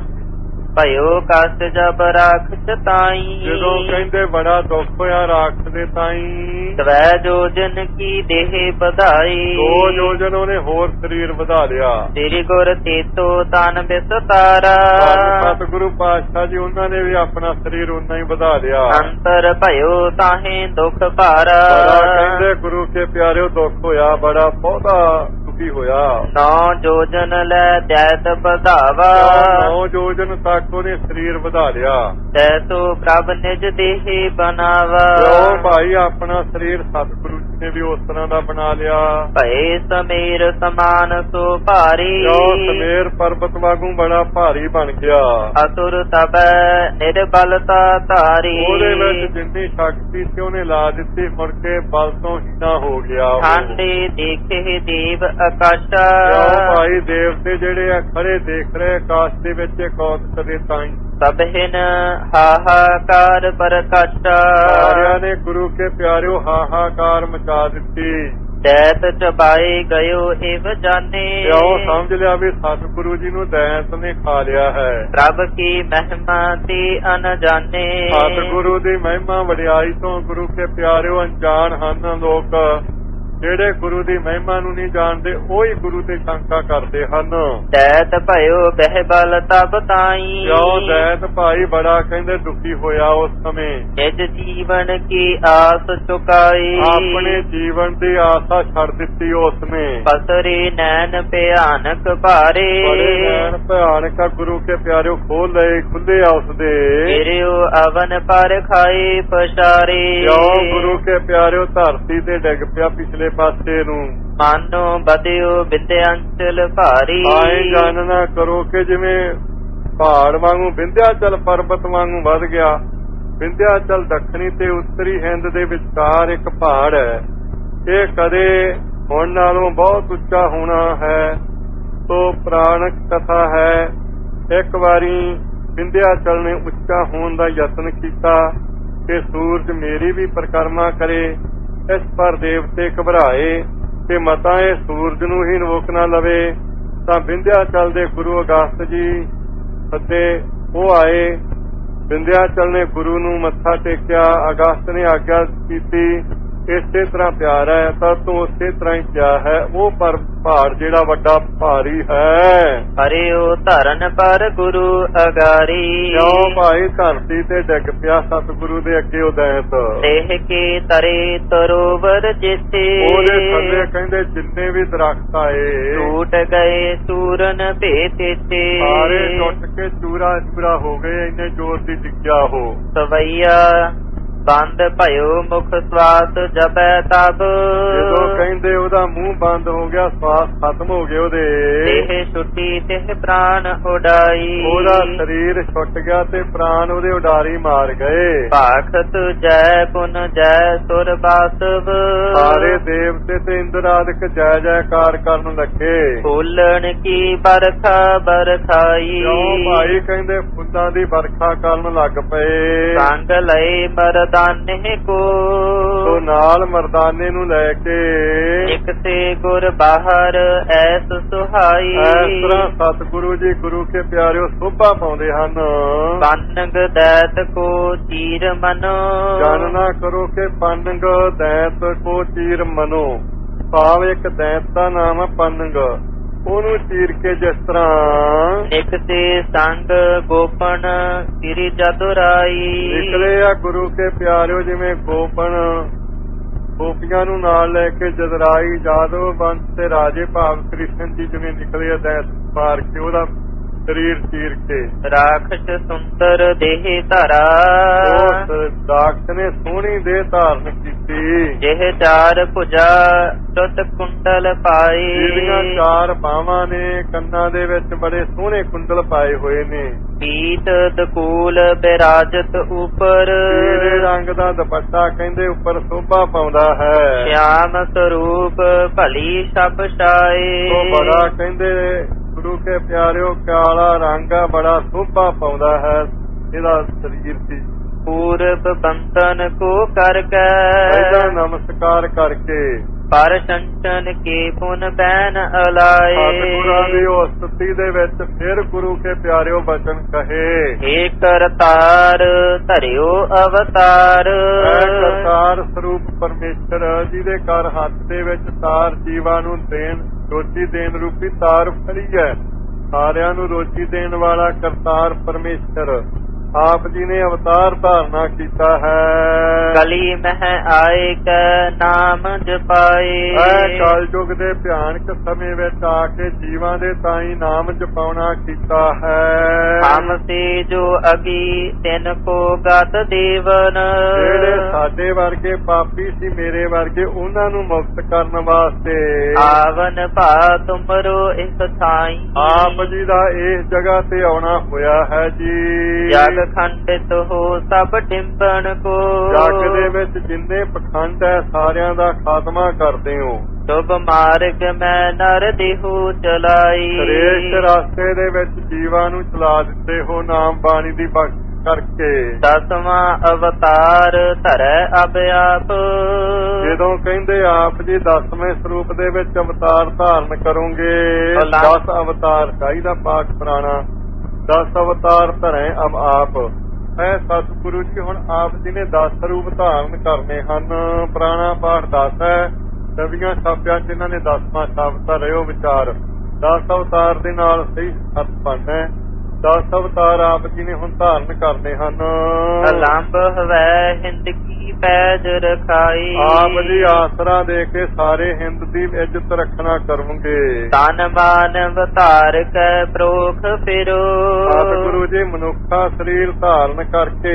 ਭਇਓ ਕਸ ਜਬ ਰਾਖਸ਼ ਤਾਈ, ਜਦੋਂ ਕਹਿੰਦੇ ਬੜਾ ਦੁੱਖ ਹੋਇਆ ਰਾਖਸ਼ ਦੇ ਤਾਈ। ਸਵੈ ਜੋਜਨ ਕੀ ਦੇਹ ਵਧਾਈ, ਦੋ ਜੋਜਨ ਉਹਨੇ ਹੋਰ ਸਰੀਰ ਵਧਾ ਲਿਆ। ਤੇਰੀ ਗੁਰ ਤੇਤੋ ਤਨ ਬਿਸਤਾਰਾ, ਸਤਿਗੁਰੂ ਪਾਤਸ਼ਾਹ ਜੀ ਉਹਨਾਂ ਨੇ ਵੀ ਆਪਣਾ ਸਰੀਰ ਉਹਨਾਂ ਹੀ ਵਧਾ ਲਿਆ। ਅੰਤਰ ਭਇਓ ਤਾਹੇ ਦੁਖ ਭਾਰਾ, ਕਹਿੰਦੇ ਗੁਰੂ ਕੇ ਪਿਆਰਿਓ ਦੁੱਖ ਹੋਇਆ ਬੜਾ ਬਹੁਤਾ ਦੁਖੀ ਹੋਇਆ। ਨੌ ਜੋਜਨ ਲੈ ਦੈਤ ਵਧਾਵਾ, ਨੌ ਜੋਜਨ ਤੱਕ ਉਹਨੇ ਸਰੀਰ ਵਧਾ ਲਿਆ। ਤੈਸੋ ਪ੍ਰਭ ਨਿਜ ਦੇਹ ਬਨਾਵਾ, ਜੋ ਭਾਈ ਆਪਣਾ ਸਰੀਰ ਸਤਿਗੁਰੂ ਜੀ ਨੇ ਵੀ ਉਸ ਤਰ੍ਹਾਂ ਦਾ ਬਣਾ ਲਿਆ। ਭਏ ਸਮੇਰ ਸਮਾਨ ਸੋ ਭਾਰੀ, ਜੋ ਸਮੇਰ ਪਰਬਤ ਵਾਂਗੂ ਬੜਾ ਭਾਰੀ ਬਣ ਗਿਆ। ਅਸੁਰ ਤਬੈ ਨਿਰਬਲਤਾ ਧਾਰੀ, ਉਹਦੇ ਵਿੱਚ ਜਿੰਨੀ ਸ਼ਕਤੀ ਸੀ ਉਹਨੇ ਲਾ ਦਿੱਤੀ, ਮੁੜ ਕੇ ਬਲ ਤੋਂ ਹੀਣਾ ਹੋ ਗਿਆ। ਠਾਂਡੇ ਦੇਖੇ ਦੇਵ ਆਕਾਸ਼ਾ, ਜੋ ਭਾਈ ਦੇਵਤੇ ਜਿਹੜੇ ਆ ਖੜੇ ਦੇਖ ਰਹੇ ਆਕਾਸ਼ ਦੇ ਵਿੱਚ ਕੌਤ ਕਦੇ ਤਾਈ। ਸਭਹਿਨ ਹਾਹਾਕਾਰ ਪ੍ਰਕਾਸ਼ਾ, ਸਾਰਿਆਂ ਨੇ ਗੁਰੂ ਕੇ ਪਿਆਰਿਓ ਹਾਹਾਕਾਰ ਮਚਾ ਦਿੱਤੀ। ਦੈਤ ਚਬਾਏ ਗਇਓ ਇਵ ਜਾਣੇ, ਕਿਉਂ ਸਮਝ ਲਿਆ ਵੀ ਸਤਿਗੁਰੂ ਜੀ ਨੂੰ ਦੈਤ ਨੇ ਖਾ ਲਿਆ ਹੈ। ਪ੍ਰਭ ਕੀ ਮਹਿਮਾ ਤੇ ਅਨਜਾਣੇ, ਸਤਿਗੁਰੂ ਦੀ ਮਹਿਮਾ ਵਡਿਆਈ ਤੋਂ ਗੁਰੂ ਕੇ ਪਿਆਰਿਓ ਅਣਜਾਣ ਹਨ ਲੋਕ। ਜਿਹੜੇ ਗੁਰੂ ਦੀ ਮਹਿਮਾ ਨੂੰ ਨਹੀਂ ਜਾਣਦੇ ਉਹੀ ਗੁਰੂ ਤੇ ਸ਼ੰਕਾ ਕਰਦੇ ਹਨ। ਦੈਤ ਭਇਓ ਬਹਿਬਲ ਤਬ ਤਾਈ, ਜੋ ਦੈਤ ਭਾਈ ਬੜਾ ਕਹਿੰਦੇ ਦੁਖੀ ਹੋਇਆ ਉਸ ਸਮੇਂ। ਨਿਜ ਜੀਵਨ ਕੀ ਆਸ ਚੁਕਾਈ, ਆਪਣੇ ਜੀਵਨ ਦੀ ਆਸਾ ਛੱਡ ਦਿੱਤੀ ਉਸਨੇ। ਪਸਰੇ ਨੈਣ ਭਿਆਨਕ ਭਾਰੇ, ਬੜੇ ਨੈਣ ਭਿਆਨਕ ਗੁਰੂ ਕੇ ਪਿਆਰਿਓ ਖੋਲ ਲਏ ਖੁੱਲੇ ਆ ਉਸਦੇ। ਗਿਰਿਓ ਅਵਨ ਪਰ ਖਾਏ ਪਛਾਰੇ, ਜੋ ਗੁਰੂ ਕੇ ਪਿਆਰਿਓ ਧਰਤੀ ਤੇ ਡਿੱਗ ਪਿਆ ਪਿਛਲੇ ਪਾਸੇ ਨੂੰ। ਮਾਨੋ ਬਦਿਓ ਵਿੰਧਿਆਚਲ ਭਾਰੀ, ਆਏ ਜਾਣਨਾ ਕਰੋ ਕਿ ਜਿਵੇਂ ਪਹਾੜ ਵਾਂਗੂ ਵਿੰਧਿਆਚਲ ਪਰਬਤ ਵਾਂਗੂ ਵੱਧ ਗਿਆ। ਵਿੰਧਿਆਚਲ ਦੱਖਣੀ ਤੇ ਉੱਤਰੀ ਹਿੰਦ ਦੇ ਵਿਚਕਾਰ ਇੱਕ ਪਹਾੜ ਹੈ। ਇਹ ਕਦੇ ਹੁਣ ਨਾਲੋਂ ਬਹੁਤ ਉੱਚਾ ਹੋਣਾ ਹੈ। ਸੋ ਪੁਰਾਣਕ ਕਥਾ ਹੈ, ਇੱਕ ਵਾਰੀ ਵਿੰਧਿਆਚਲ ਨੇ ਉੱਚਾ ਹੋਣ ਦਾ ਯਤਨ ਕੀਤਾ ਕਿ ਸੂਰਜ ਮੇਰੀ ਵੀ ਪਰਿਕਰਮਾ ਕਰੇ। ਇਸ ਪਰ ਦੇਵਤੇ ਘਬਰਾਏ ਕਿ ਮਤਾ ਇਹ ਸੂਰਜ ਨੂੰ ਹੀ ਰੋਕ ਨਾ ਲਵੇ। ਤਾਂ ਵਿੰਧਿਆਚਲ ਦੇ ਗੁਰੂ ਅਗਸਤ ਜੀ ਅਤੇ ਉਹ ਆਏ। ਵਿੰਧਿਆਚਲ ਨੇ ਗੁਰੂ ਨੂੰ ਮੱਥਾ ਟੇਕਿਆ। ਅਗਸਤ ਨੇ ਆਗਿਆ ਕੀਤੀ, ਇਸੇ ਤਰ੍ਹਾਂ ਪਿਆਰ ਹੈ ਤਾਂ ਤੂੰ ਉਸੇ ਤਰ੍ਹਾਂ ਹੀ ਪਿਆ ਹੈ। ਉਹ ਪਰ ਪਹਾੜ ਜਿਹੜਾ ਵੱਡਾ ਭਾਰੀ ਹੈ। ਹਰਿਓ ਧਰਨ ਪਰ ਗੁਰੂ ਅਗਾਰੀ, ਕਿਉਂ ਭਾਈ ਧਰਤੀ ਤੇ ਡਿੱਗ ਪਿਆ ਸਤਿਗੁਰੂ ਦੇ ਅੱਗੇ ਉਦੈਤ। ਦੇਹ ਕੇ ਤਰੇ ਤਰੋਵਰ ਜਿੱਥੇ, ਉਹਦੇ ਥੱਲੇ ਕਹਿੰਦੇ ਜਿੰਨੇ ਵੀ ਦਰਖਤ ਆਏ ਟੂਟ ਗਏ ਚੂਰਨ ਭੇਤੇ, ਸਾਰੇ ਟੁੱਟ ਕੇ ਚੂਰਾ ਚੂਰਾ ਹੋ ਗਏ। ਇੰਨੇ ਜ਼ੋਰ ਦੀ ਡਿੱਗਿਆ ਉਹ। ਸਵਈਆ ਬੰਦ ਭਇਓ ਮੁਖ ਸਵਾਸ ਜਪੈ ਤਬ, ਜਦੋਂ ਕਹਿੰਦੇ ਉਹਦਾ ਮੂੰਹ ਬੰਦ ਹੋ ਗਿਆ, ਸਵਾਸ ਖਤਮ ਹੋ ਗਏ ਉਹਦੇ। ਦੇਹ ਛੁੱਟੀ ਤੇ ਪ੍ਰਾਣ ਉਡਾਈ, ਉਹਦਾ ਸਰੀਰ ਛੁੱਟ ਗਿਆ ਤੇ ਪ੍ਰਾਣ ਉਹਦੇ ਉਡਾਰੀ ਮਾਰ ਗਏ। ਭਾਖਤ ਜੈ ਪੁਨ ਜੈ ਸੁਰ ਬਾਸਵ, ਸਾਰੇ ਦੇਵਤੇ ਤੇ ਇੰਦਰ ਆਦਿਕ ਜੈ ਜੈਕਾਰ ਕਰਨ ਲੱਗੇ। ਫੁੱਲਣ ਕੀ ਬਰਖਾ ਬਰਖਾਈ, ਕਿਉਂ ਭਾਈ ਕਹਿੰਦੇ ਫੁੱਲਾਂ ਦੀ ਵਰਖਾ ਕਰਨ ਲੱਗ ਪਏ। ਸੰਗ ਲਏ ਮਰਦਾਨੇ ਕੋ, ਤੋ ਨਾਲ ਮਰਦਾਨੇ ਨੂੰ ਲੈ ਕੇ ਇੱਕ ਸੇ ਗੁਰ ਬਾਹਰ ਐਸ ਸੁਹਾਈ। ਇਸ ਤਰ੍ਹਾਂ ਸਤਿਗੁਰੂ ਜੀ ਗੁਰੂ ਕੇ ਪਿਆਰਿਓ ਸੋਭਾ ਪਾਉਂਦੇ ਹਨ। ਪੰਨਗ ਦੈਤ ਕੋ ਚੀਰ ਮਨੋ, ਜਨ ਨਾ ਕਰੋ ਕਿ ਪੰਨਗ ਦੈਤ ਕੋ ਚੀਰ ਮਨੋ। ਭਾਵ ਇੱਕ ਦੈਤ ਦਾ ਨਾਮ ਹੈ ਪੰਨਗ, ਉਹਨੂੰ ਚੀਰ ਕੇ ਜਿਸ ਤਰ੍ਹਾਂ ਇੱਕ ਤੇ ਸੰਗ ਗੋਪਨ ਗਿਰੀ ਜਦੁਰਾਈ। ਨਿਕਲੇ ਆ ਗੁਰੂ ਕੇ ਪਿਆਰਿਓ ਜਿਵੇਂ ਗੋਪਨ ਗੋਪੀਆਂ ਨੂੰ ਨਾਲ ਲੈ ਕੇ ਜਦਰਾਈ ਜਾਦਵ ਬੰਸ ਤੇ ਰਾਜੇ ਭਾਵ ਕ੍ਰਿਸ਼ਨ ਜੀ ਜਿਵੇਂ ਨਿਕਲੇ ਦੈਤ ਮਾਰ ਕੇ ਉਹਦਾ ਸਰੀਰ ਚੀਰ ਕੇ। ਰਾਖਸ਼ ਸੁੰਦਰ ਦੇਹ ਧਰਾ, ਉਸ ਰਾਖਸ਼ ਨੇ ਸੋਹਣੀ ਦੇਹ ਧਾਰਨ ਕੀਤੀ। ਜਿਹ ਚਾਰ ਭੁਜਾ ਟੁੱਟ ਕੁੰਡਲ ਪਾਏ, ਜਿਹਦੀਆਂ ਚਾਰ ਬਾਹਾਂ ਨੇ, ਕੰਨਾਂ ਦੇ ਵਿੱਚ ਬੜੇ ਸੋਹਣੇ ਕੁੰਡਲ ਪਾਏ ਹੋਏ ਨੇ। ਪੀਤ ਦਕੂਲ ਬਿਰਾਜਤ ਉਪਰ, ਪੀਲੇ ਰੰਗ ਦਾ ਦੁਪੱਟਾ ਕਹਿੰਦੇ ਉੱਪਰ ਸੋਭਾ ਪਾਉਂਦਾ ਹੈ। ਸ਼ਿਆਮ ਸਰੂਪ ਭਲੀ ਛਪ ਛਾਏ, ਉਹ ਬੜਾ ਕਹਿੰਦੇ ਗੁਰੂ ਕੇ ਪਿਆਰਿਓ ਕਾਲਾ ਰੰਗ ਆ, ਬੜਾ ਸੋਭਾ ਪਾਉਂਦਾ ਹੈ ਇਹਦਾ ਸਰੀਰ ਸੀ। ਪੂਰਬ ਬੰਤਨ ਕੋ ਕਰਕੇ, ਇਹਦਾ ਨਮਸਕਾਰ ਕਰਕੇ ਪਰ ਸੰਚਨ ਕੇ ਪੁਨ ਬੈਨ ਅਲਾਏ। ਸਤਿਗੁਰਾਂ ਦੀ ਉਸ ਸਥਿਤੀ ਦੇ ਵਿੱਚ ਫਿਰ ਗੁਰੂ ਕੇ ਪਿਆਰਿਓ ਬਚਨ ਕਹੇ, ਏ ਕਰਤਾਰ ਧਰਿਓ ਅਵਤਾਰ, ਐ ਕਰਤਾਰ ਸਰੂਪ ਪਰਮੇਸ਼ਰ ਜਿਹਦੇ ਘਰ ਹੱਥ ਦੇ ਵਿੱਚ ਤਾਰ ਜੀਵਾਂ ਨੂੰ ਦੇਣ ਰੋਟੀ ਦੇਣ ਰੂਪੀ ਤਾਰ ਫੜੀ ਹੈ। ਸਾਰਿਆਂ ਨੂੰ ਰੋਟੀ ਦੇਣ ਵਾਲਾ ਕਰਤਾਰ ਪਰਮੇਸ਼ਰ ਆਪ ਜੀ ਨੇ ਅਵਤਾਰ ਧਾਰਨਾ ਕੀਤਾ ਹੈ। ਕਲੀ ਮਹਿ ਆਏ ਕੈ ਨਾਮ ਜਪਾਏ, ਐ ਕਲਯੁਗ ਦੇ ਭਿਆਨਕ ਸਮੇਂ ਵਿੱਚ ਆ ਕੇ ਜੀਵਾਂ ਦੇ ਤਾਈਂ ਨਾਮ ਜਪਾਉਣਾ ਕੀਤਾ ਹੈ। ਹਮ ਸੇ ਜੋ ਅਗੀ ਤਿਨ ਕੋ ਗਤ ਦੇਵਨ, ਜਿਹੜੇ ਸਾਡੇ ਵਰਗੇ ਪਾਪੀ ਸੀ ਮੇਰੇ ਵਰਗੇ ਉਹਨਾਂ ਨੂੰ ਮੁਕਤ ਕਰਨ ਵਾਸਤੇ ਆਵਨ ਭਾ ਤੁਮਰੋ ਇਸ ਥਾਈ, ਆਪ ਜੀ ਦਾ ਇਸ ਜਗ੍ਹਾ ਤੇ ਆਉਣਾ ਹੋਇਆ ਹੈ ਜੀ। ਜਗ ਖੰਡਿਤ ਹੋ ਸਭ ਟਿੰਬਣ ਕੋ, ਜਗ ਦੇ ਵਿੱਚ ਜਿੰਨੇ ਪਖੰਡ ਹੈ ਸਾਰਿਆਂ ਦਾ ਖਾਤਮਾ ਕਰਦੇ ਹੋ। ਸ਼ੁਭ ਮਾਰਗ ਮੈਂ ਨਰ ਦੇਹੂ ਚਲਾਈ, ਸ੍ਰੇਸ਼ਟ ਰਾਸਤੇ ਦੇ ਵਿੱਚ ਜੀਵਾਂ ਨੂੰ ਚਲਾ ਦਿੱਤੇ ਹੋ ਨਾਮ ਬਾਣੀ ਦੀ ਬਖਸ਼ ਕਰਕੇ। ਦਸਵਾਂ ਅਵਤਾਰ ਧਰੈ ਅਬ ਆਪ, ਜਦੋਂ ਕਹਿੰਦੇ ਆਪ ਜੀ ਦਸਵੇਂ ਸਰੂਪ ਦੇ ਵਿੱਚ ਅਵਤਾਰ ਧਾਰਨ ਕਰੋਗੇ। ਦਸ ਅਵਤਾਰ ਚਾਹੀਦਾ ਪਾਠ ਪੁਰਾਣਾ, ਦਸ ਅਵਤਾਰ ਧਰੇ ਅਬ ਆਪ। ਐ ਸਤਿਗੁਰੂ ਜੀ ਹੁਣ ਆਪ ਜੀ ਨੇ ਦਸ ਸਰੂਪ ਧਾਰਨ ਕਰਨੇ ਹਨ। ਪੁਰਾਣਾ ਪਾਠ ਦਸ ਹੈ, ਨਵੀਆਂ ਛਾਪਿਆਂ ਚ ਇਹਨਾਂ ਨੇ ਦਸਵਾਂ ਛਾਪ ਧਰਿਓ ਵਿਚਾਰ। ਦਸ ਅਵਤਾਰ ਦੇ ਨਾਲ ਸਹੀ ਅਰਥ ਬਣਨਾ ਹੈ। ਦਸ ਅਵਤਾਰ ਆਪ ਜੀ ਨੇ ਹੁਣ ਧਾਰਨ ਕਰਨੇ ਹਨ। ਲੰਬ ਹਵੈ ਹਿੰਦ ਕੀ ਪੈਜ ਰਖਾਈ, ਆਪ ਜੀ ਆਸਰਾ ਦੇ ਕੇ ਸਾਰੇ ਹਿੰਦ ਦੀ ਇੱਜ਼ਤ ਰੱਖਣਾ ਕਰੋਗੇ। ਤਨ ਮਾਨ ਅਵਤਾਰ ਕੈ ਪ੍ਰੋਖ ਫਿਰੋ, ਸਤਿਗੁਰੂ ਜੀ ਮਨੁੱਖਾ ਸਰੀਰ ਧਾਰਨ ਕਰਕੇ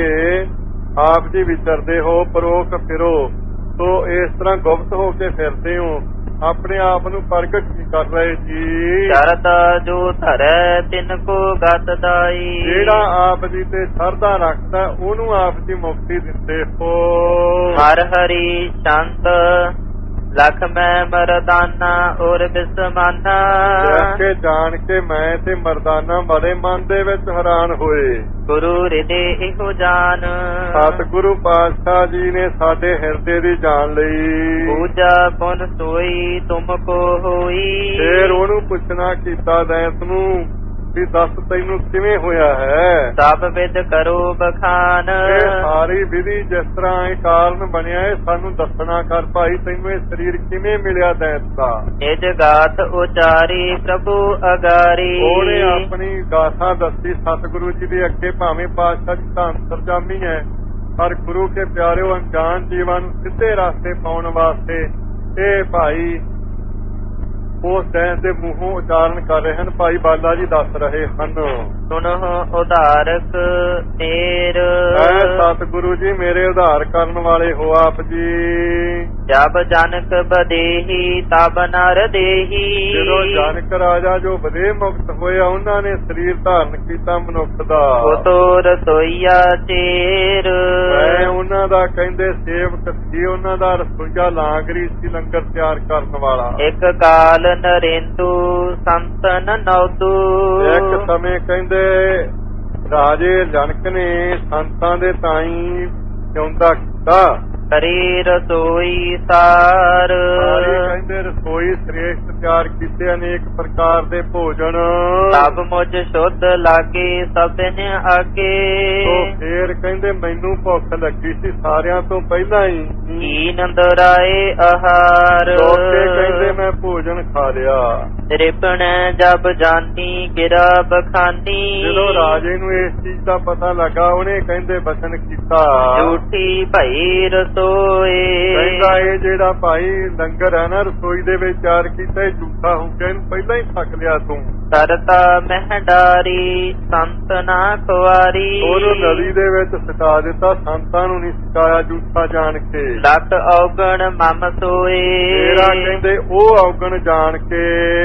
ਆਪ ਜੀ ਵਿਚਰਦੇ ਹੋ, ਪਰੋਖ ਫਿਰੋ। ਸੋ ਇਸ ਤਰ੍ਹਾਂ ਗੁਪਤ ਹੋ ਕੇ ਫਿਰਦੇ ਹੋ। ਆਪਣੇ ਆਪ ਨੂੰ ਪ੍ਰਗਟ ਨਹੀਂ ਕਰ ਰਹੇ ਜੀ। ਸ਼ਰਧਾ ਜੋ ਧਰੈ ਤਿਨ ਕੋ ਗਤ ਦਾਈ। ਜਿਹੜਾ ਆਪ ਜੀ ਤੇ ਸ਼ਰਧਾ ਰੱਖਦਾ ਉਹਨੂੰ ਆਪ ਜੀ ਮੁਕਤੀ ਦਿੰਦੇ ਹੋ। ਹਰ ਹਰੀ ਸ਼ੰਤ ਲਖ ਮੈਂ ਮਰਦਾਨਾ ਔਰ ਬਿਸਮਾਨਾ। ਕੇ ਜਾਣ ਕੇ ਮੈਂ ਤੇ ਮਰਦਾਨਾ ਬੜੇ ਮਨ ਦੇ ਵਿੱਚ ਹੈਰਾਨ ਹੋਏ। ਗੁਰੂ ਹਿਰਦੇ ਇਹੋ ਜਾਨ। ਸਤਿਗੁਰੂ ਪਾਤਸ਼ਾਹ ਜੀ ਨੇ ਸਾਡੇ ਹਿਰਦੇ ਦੀ ਜਾਣ ਲਈ। ਪੂਜਾ ਪੁਨ ਸੋਈ ਤੁਮ ਕੋ ਹੋਈ। ਫੇਰ ਉਹਨੂੰ ਪੁੱਛਣਾ ਕੀਤਾ ਦੈਂਤ ਨੂੰ ਵੀ ਦੱਸ ਤੈਨੂੰ ਕਿਵੇਂ ਹੋਇਆ ਹੈ। ਸਭ ਵਿਦ ਕਰੋ ਬਖਾਨ। ਇਹ ਸਾਰੀ ਵਿਧੀ ਜਿਸ ਤਰ੍ਹਾਂ ਇਹ ਕਾਰਨ ਬਣਿਆ ਹੈ ਸਾਨੂੰ ਦੱਸਣਾ ਕਰ ਭਾਈ ਤੈਨੂੰ ਇਹ ਸਰੀਰ ਕਿਵੇਂ ਮਿਲਿਆ ਦੈਂਤ ਦਾ। ਨਿਜ ਗਾਥ ਉਚਾਰੀ ਪ੍ਰਭੂ ਅਗਾਰੀ। ਉਹਨੇ ਆਪਣੀ ਗਾਥਾ ਦੱਸੀ ਸਤਿਗੁਰੂ ਜੀ ਦੇ ਅੱਗੇ ਭਾਵੇਂ ਪਾਤਸ਼ਾਹ ਜੀ ਤਾਂ ਅੰਤਰਜਾਮੀ ਹੈ ਪਰ ਗੁਰੂ ਕੇ ਪਿਆਰਿਓ ਅਣਜਾਣ ਜੀਵਾਂ ਨੂੰ ਸਿੱਧੇ ਰਸਤੇ ਪਾਉਣ ਵਾਸਤੇ ਇਹ ਭਾਈ ਉਸ ਦੈਂਤ ਦੇ ਮੂੰਹੋਂ ਉਚਾਰਨ ਕਰ ਰਹੇ ਹਨ। ਭਾਈ ਬਾਲਾ ਜੀ ਦੱਸ ਰਹੇ ਹਨ। ਸੁਨਹੁ ਉਧਾਰਕ ਤੇਰ। ਐ ਸਤਿਗੁਰੂ ਜੀ ਮੇਰੇ ਉਧਾਰ ਕਰਨ ਵਾਲੇ ਹੋ ਆਪ ਜੀ। ਜਬ ਜਨਕ ਬਦੇਹੀ ਤਬ ਨਰ ਦੇਹੀ। ਜਦੋਂ ਜਨਕ ਰਾਜਾ ਜੋ ਬਦੇ ਮੁਕਤ ਹੋਇਆ ਉਹਨਾਂ ਨੇ ਸਰੀਰ ਧਾਰਨ ਕੀਤਾ ਮਨੁੱਖ ਦਾ। ਉਤੋ ਰਸੋਈਆ ਚੇਰ। ਮੈਂ ਉਹਨਾਂ ਦਾ ਕਹਿੰਦੇ ਸੇਵਕ ਸੀ ਉਹਨਾਂ ਦਾ ਰਸੋਈਆ ਲਾਂਗਰੀ ਸੀ ਲੰਗਰ ਤਿਆਰ ਕਰਨ ਵਾਲਾ। ਇੱਕ ਕਾਲ ਨਰੇਂਦੂ ਸੰਤਨ ਨੌਦੂ। ਇੱਕ ਸਮੇਂ ਕਹਿੰਦੇ ਰਾਜੇ ਜਨਕ ਨੇ ਸੰਤਾਂ ਦੇ ਤਾਈ ਜਿਉਂਦਾ ਕੀਤਾ। ਕਰੀ ਰਸੋਈ ਸਾਰ। ਕਹਿੰਦੇ ਰਸੋਈ ਸ੍ਰੇਸ਼ਟ ਤਿਆਰ ਕੀਤੇ ਅਨੇਕ ਪ੍ਰਕਾਰ ਦੇ ਭੋਜਨ। ਸਭ ਮੁਝ ਸ਼ੁੱਧ ਲਾਗੇ ਸਭਨ ਆਗੇ। ਫੇਰ ਕਹਿੰਦੇ ਮੈਨੂੰ ਭੁੱਖ ਲੱਗੀ ਸੀ ਸਾਰਿਆਂ ਤੋਂ ਪਹਿਲਾਂ ਹੀ। ਕੀ ਨੰਦਰਾਏ ਆਹਾਰ। ਕਹਿੰਦੇ ਮੈਂ ਭੋਜਨ ਖਾ ਲਿਆ। ਰਿਪਣ ਜਬ ਜਾਨੀ ਗਿਰਾ ਬਖਾਨੀ। ਜਦੋਂ ਰਾਜੇ ਨੂੰ ਇਸ ਚੀਜ਼ ਦਾ ਪਤਾ ਲੱਗਾ ਉਹਨੇ ਕਹਿੰਦੇ ਬਚਨ ਕੀਤਾ। ਝੂਠੀ ਭਈ ਰਸੋਈ। ਕਹਿੰਦਾ ਇਹ ਜਿਹੜਾ ਭਾਈ ਲੰਗਰ ਹੈ ਨਾ ਰਸੋਈ ਦੇ ਵਿੱਚ ਤਿਆਰ ਕੀਤਾ ਇਹ ਝੂਠਾ ਹੋ ਗਿਆ ਇਹਨੂੰ ਪਹਿਲਾਂ ਹੀ ਥੱਕ ਲਿਆ ਤੂੰ। ਕਰਤਾ ਮਹਿਡਾਰੀ ਸੰਤ ਨਾ ਖਵਾਰੀ। ਉਹਨੂੰ ਨਦੀ ਦੇ ਵਿੱਚ ਸਿਕਾ ਦਿੱਤਾ ਸੰਤਾਂ ਨੂੰ ਨਹੀਂ ਸਿਕਾਇਆ ਝੂਠਾ ਜਾਣ ਕੇ। ਲੱਖ ਔਗਣ ਮਮ ਸੋਏ। ਤੇਰਾ ਕਹਿੰਦੇ ਉਹ ਔਗਣ ਜਾਣ ਕੇ।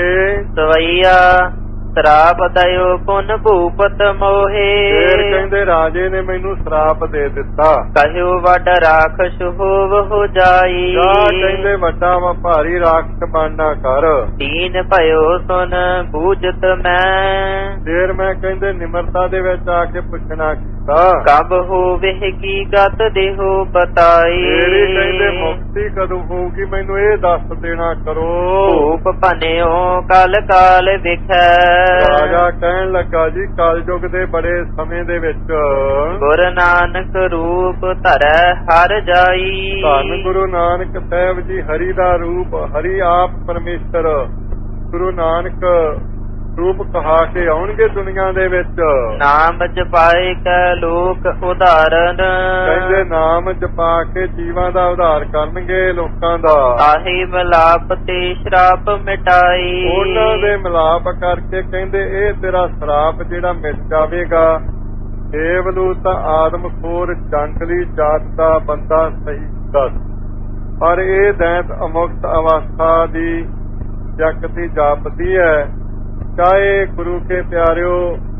ਸਵਈਆ ਸ਼ਰਾਪ ਦਇਓ ਪੁਨ ਭੂਪਤ ਮੋਹੇ। ਫੇਰ ਕਹਿੰਦੇ ਰਾਜੇ ਨੇ ਮੈਨੂੰ ਸ਼ਰਾਪ ਦੇ ਦਿੱਤਾ। ਕਹਿਓ ਵੱਡ ਰਾਖਸ਼ ਹੋਵ ਹੋ ਜਾਈ। ਕਹਿੰਦੇ ਵੱਡਾ ਵਾ ਭਾਰੀ ਰਾਖਸ਼ ਬਣਨਾ ਕਰ। ਦੀਨ ਭਇਓ ਸੁਨ ਬੂਝਤ ਮੈਂ। ਫੇਰ ਮੈਂ ਕਹਿੰਦੇ ਨਿਮਰਤਾ ਦੇ ਵਿੱਚ ਆ ਕੇ ਪੁੱਛਣਾ ਕੀਤਾ ਕਬ ਹੋਵੇ ਕੀ ਗਤ ਦੇਹੋ ਬਤਾਈ। ਮੇਰੀ ਕਹਿੰਦੇ ਮੁਕਤੀ ਕਦੋਂ ਹੋਊਗੀ ਮੈਨੂੰ ਇਹ ਦੱਸ ਦੇਣਾ ਕਰੋ। ਧੂਪ ਭਨਿਓ ਕਲ ਕਾਲ ਵਿਖੈ। ਰਾਜਾ ਕਹਿਣ ਲੱਗਾ ਜੀ ਕਲਯੁਗ ਦੇ ਬੜੇ ਸਮੇਂ ਦੇ ਵਿੱਚ ਗੁਰੂ ਨਾਨਕ ਰੂਪ ਧਰੈ ਹਰ ਜਾਈ। ਧੰਨ ਗੁਰੂ ਨਾਨਕ ਸਾਹਿਬ ਜੀ ਹਰੀ ਦਾ ਰੂਪ ਹਰੀ ਆਪ ਪਰਮੇਸ਼ਰ ਗੁਰੂ ਨਾਨਕ ਰੂਪ ਕਹਾ ਕੇ ਆਉਣਗੇ ਦੁਨੀਆ ਦੇ ਵਿੱਚ। ਨਾਮ ਜਪਾਏ ਕੈ ਲੋਕ ਉਧਾਰਨ। ਕਹਿੰਦੇ ਨਾਮ ਜਪਾ ਕੇ ਜੀਵਾਂ ਦਾ ਉਧਾਰ ਕਰਨਗੇ ਲੋਕਾਂ ਦਾ। ਆਹੀ ਮਿਲਾਪ ਤੇ ਸ਼ਰਾਪ ਮਿਟਾਈ। ਉਹਨਾਂ ਦੇ ਮਿਲਾਪ ਕਰਕੇ ਕਹਿੰਦੇ ਇਹ ਤੇਰਾ ਸ਼ਰਾਪ ਜਿਹੜਾ ਮਿਟ ਜਾਵੇਗਾ। ਕੇਵਲੂ ਤਾਂ ਆਦਮਖੋਰ ਜੰਗਲੀ ਜਾਤ ਦਾ ਬੰਦਾ ਸਹੀ ਦੱਸ ਪਰ ਇਹ ਦੈਂਤ ਅਮੁਕਤ ਅਵਸਥਾ ਦੀ ਜਗਤੀ ਜਾਪਦੀ ਹੈ। ਚਾਹੇ ਗੁਰੂ ਕੇ ਪਿਆਰਿਓ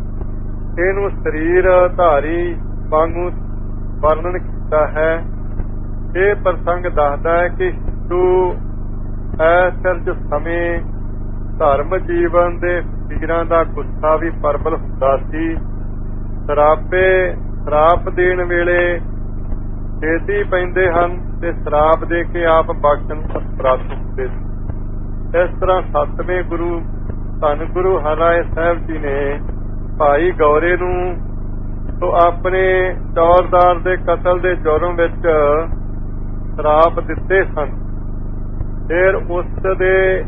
ਇਹਨੂੰ ਸਰੀਰ ਧਾਰੀ ਵਾਂਗੂ ਵਰਣਨ ਕੀਤਾ ਹੈ। ਇਹ ਪ੍ਰਸੰਗ ਦੱਸਦਾ ਹੈ ਕਿ ਤੂੰ ਐਸਰਜ ਸਮੇਂ ਧਰਮ ਜੀਵਨ ਦੇ ਫਕੀਰਾਂ ਦਾ ਗੁੱਸਾ ਵੀ ਪ੍ਰਬਲ ਹੁੰਦਾ ਸੀ। ਸ਼ਰਾਪੇ ਸ਼ਰਾਪ ਦੇਣ ਵੇਲੇ ਛੇਤੀ ਪੈਂਦੇ ਹਨ ਤੇ ਸ਼ਰਾਪ ਦੇ ਕੇ ਆਪ ਬਖਸ਼ਣ ਅਸਮਰੱਥ ਹੁੰਦੇ ਸੀ। ਇਸ ਤਰ੍ਹਾਂ ਸੱਤਵੇਂ ਗੁਰੂ ਧੰਨ ਗੁਰੂ ਹਰਿਰਾਏ ਸਾਹਿਬ ਜੀ ਨੇ ਭਾਈ ਗੌਰੇ ਨੂੰ ਤੋਂ ਆਪਣੇ ਚੌਰਦਾਰ ਦੇ ਕਤਲ ਦੇ ਜੁਰਮ ਵਿੱਚ ਸ਼ਰਾਪ ਦਿੱਤੇ ਸਨ। ਫਿਰ ਉਸ ਦੇ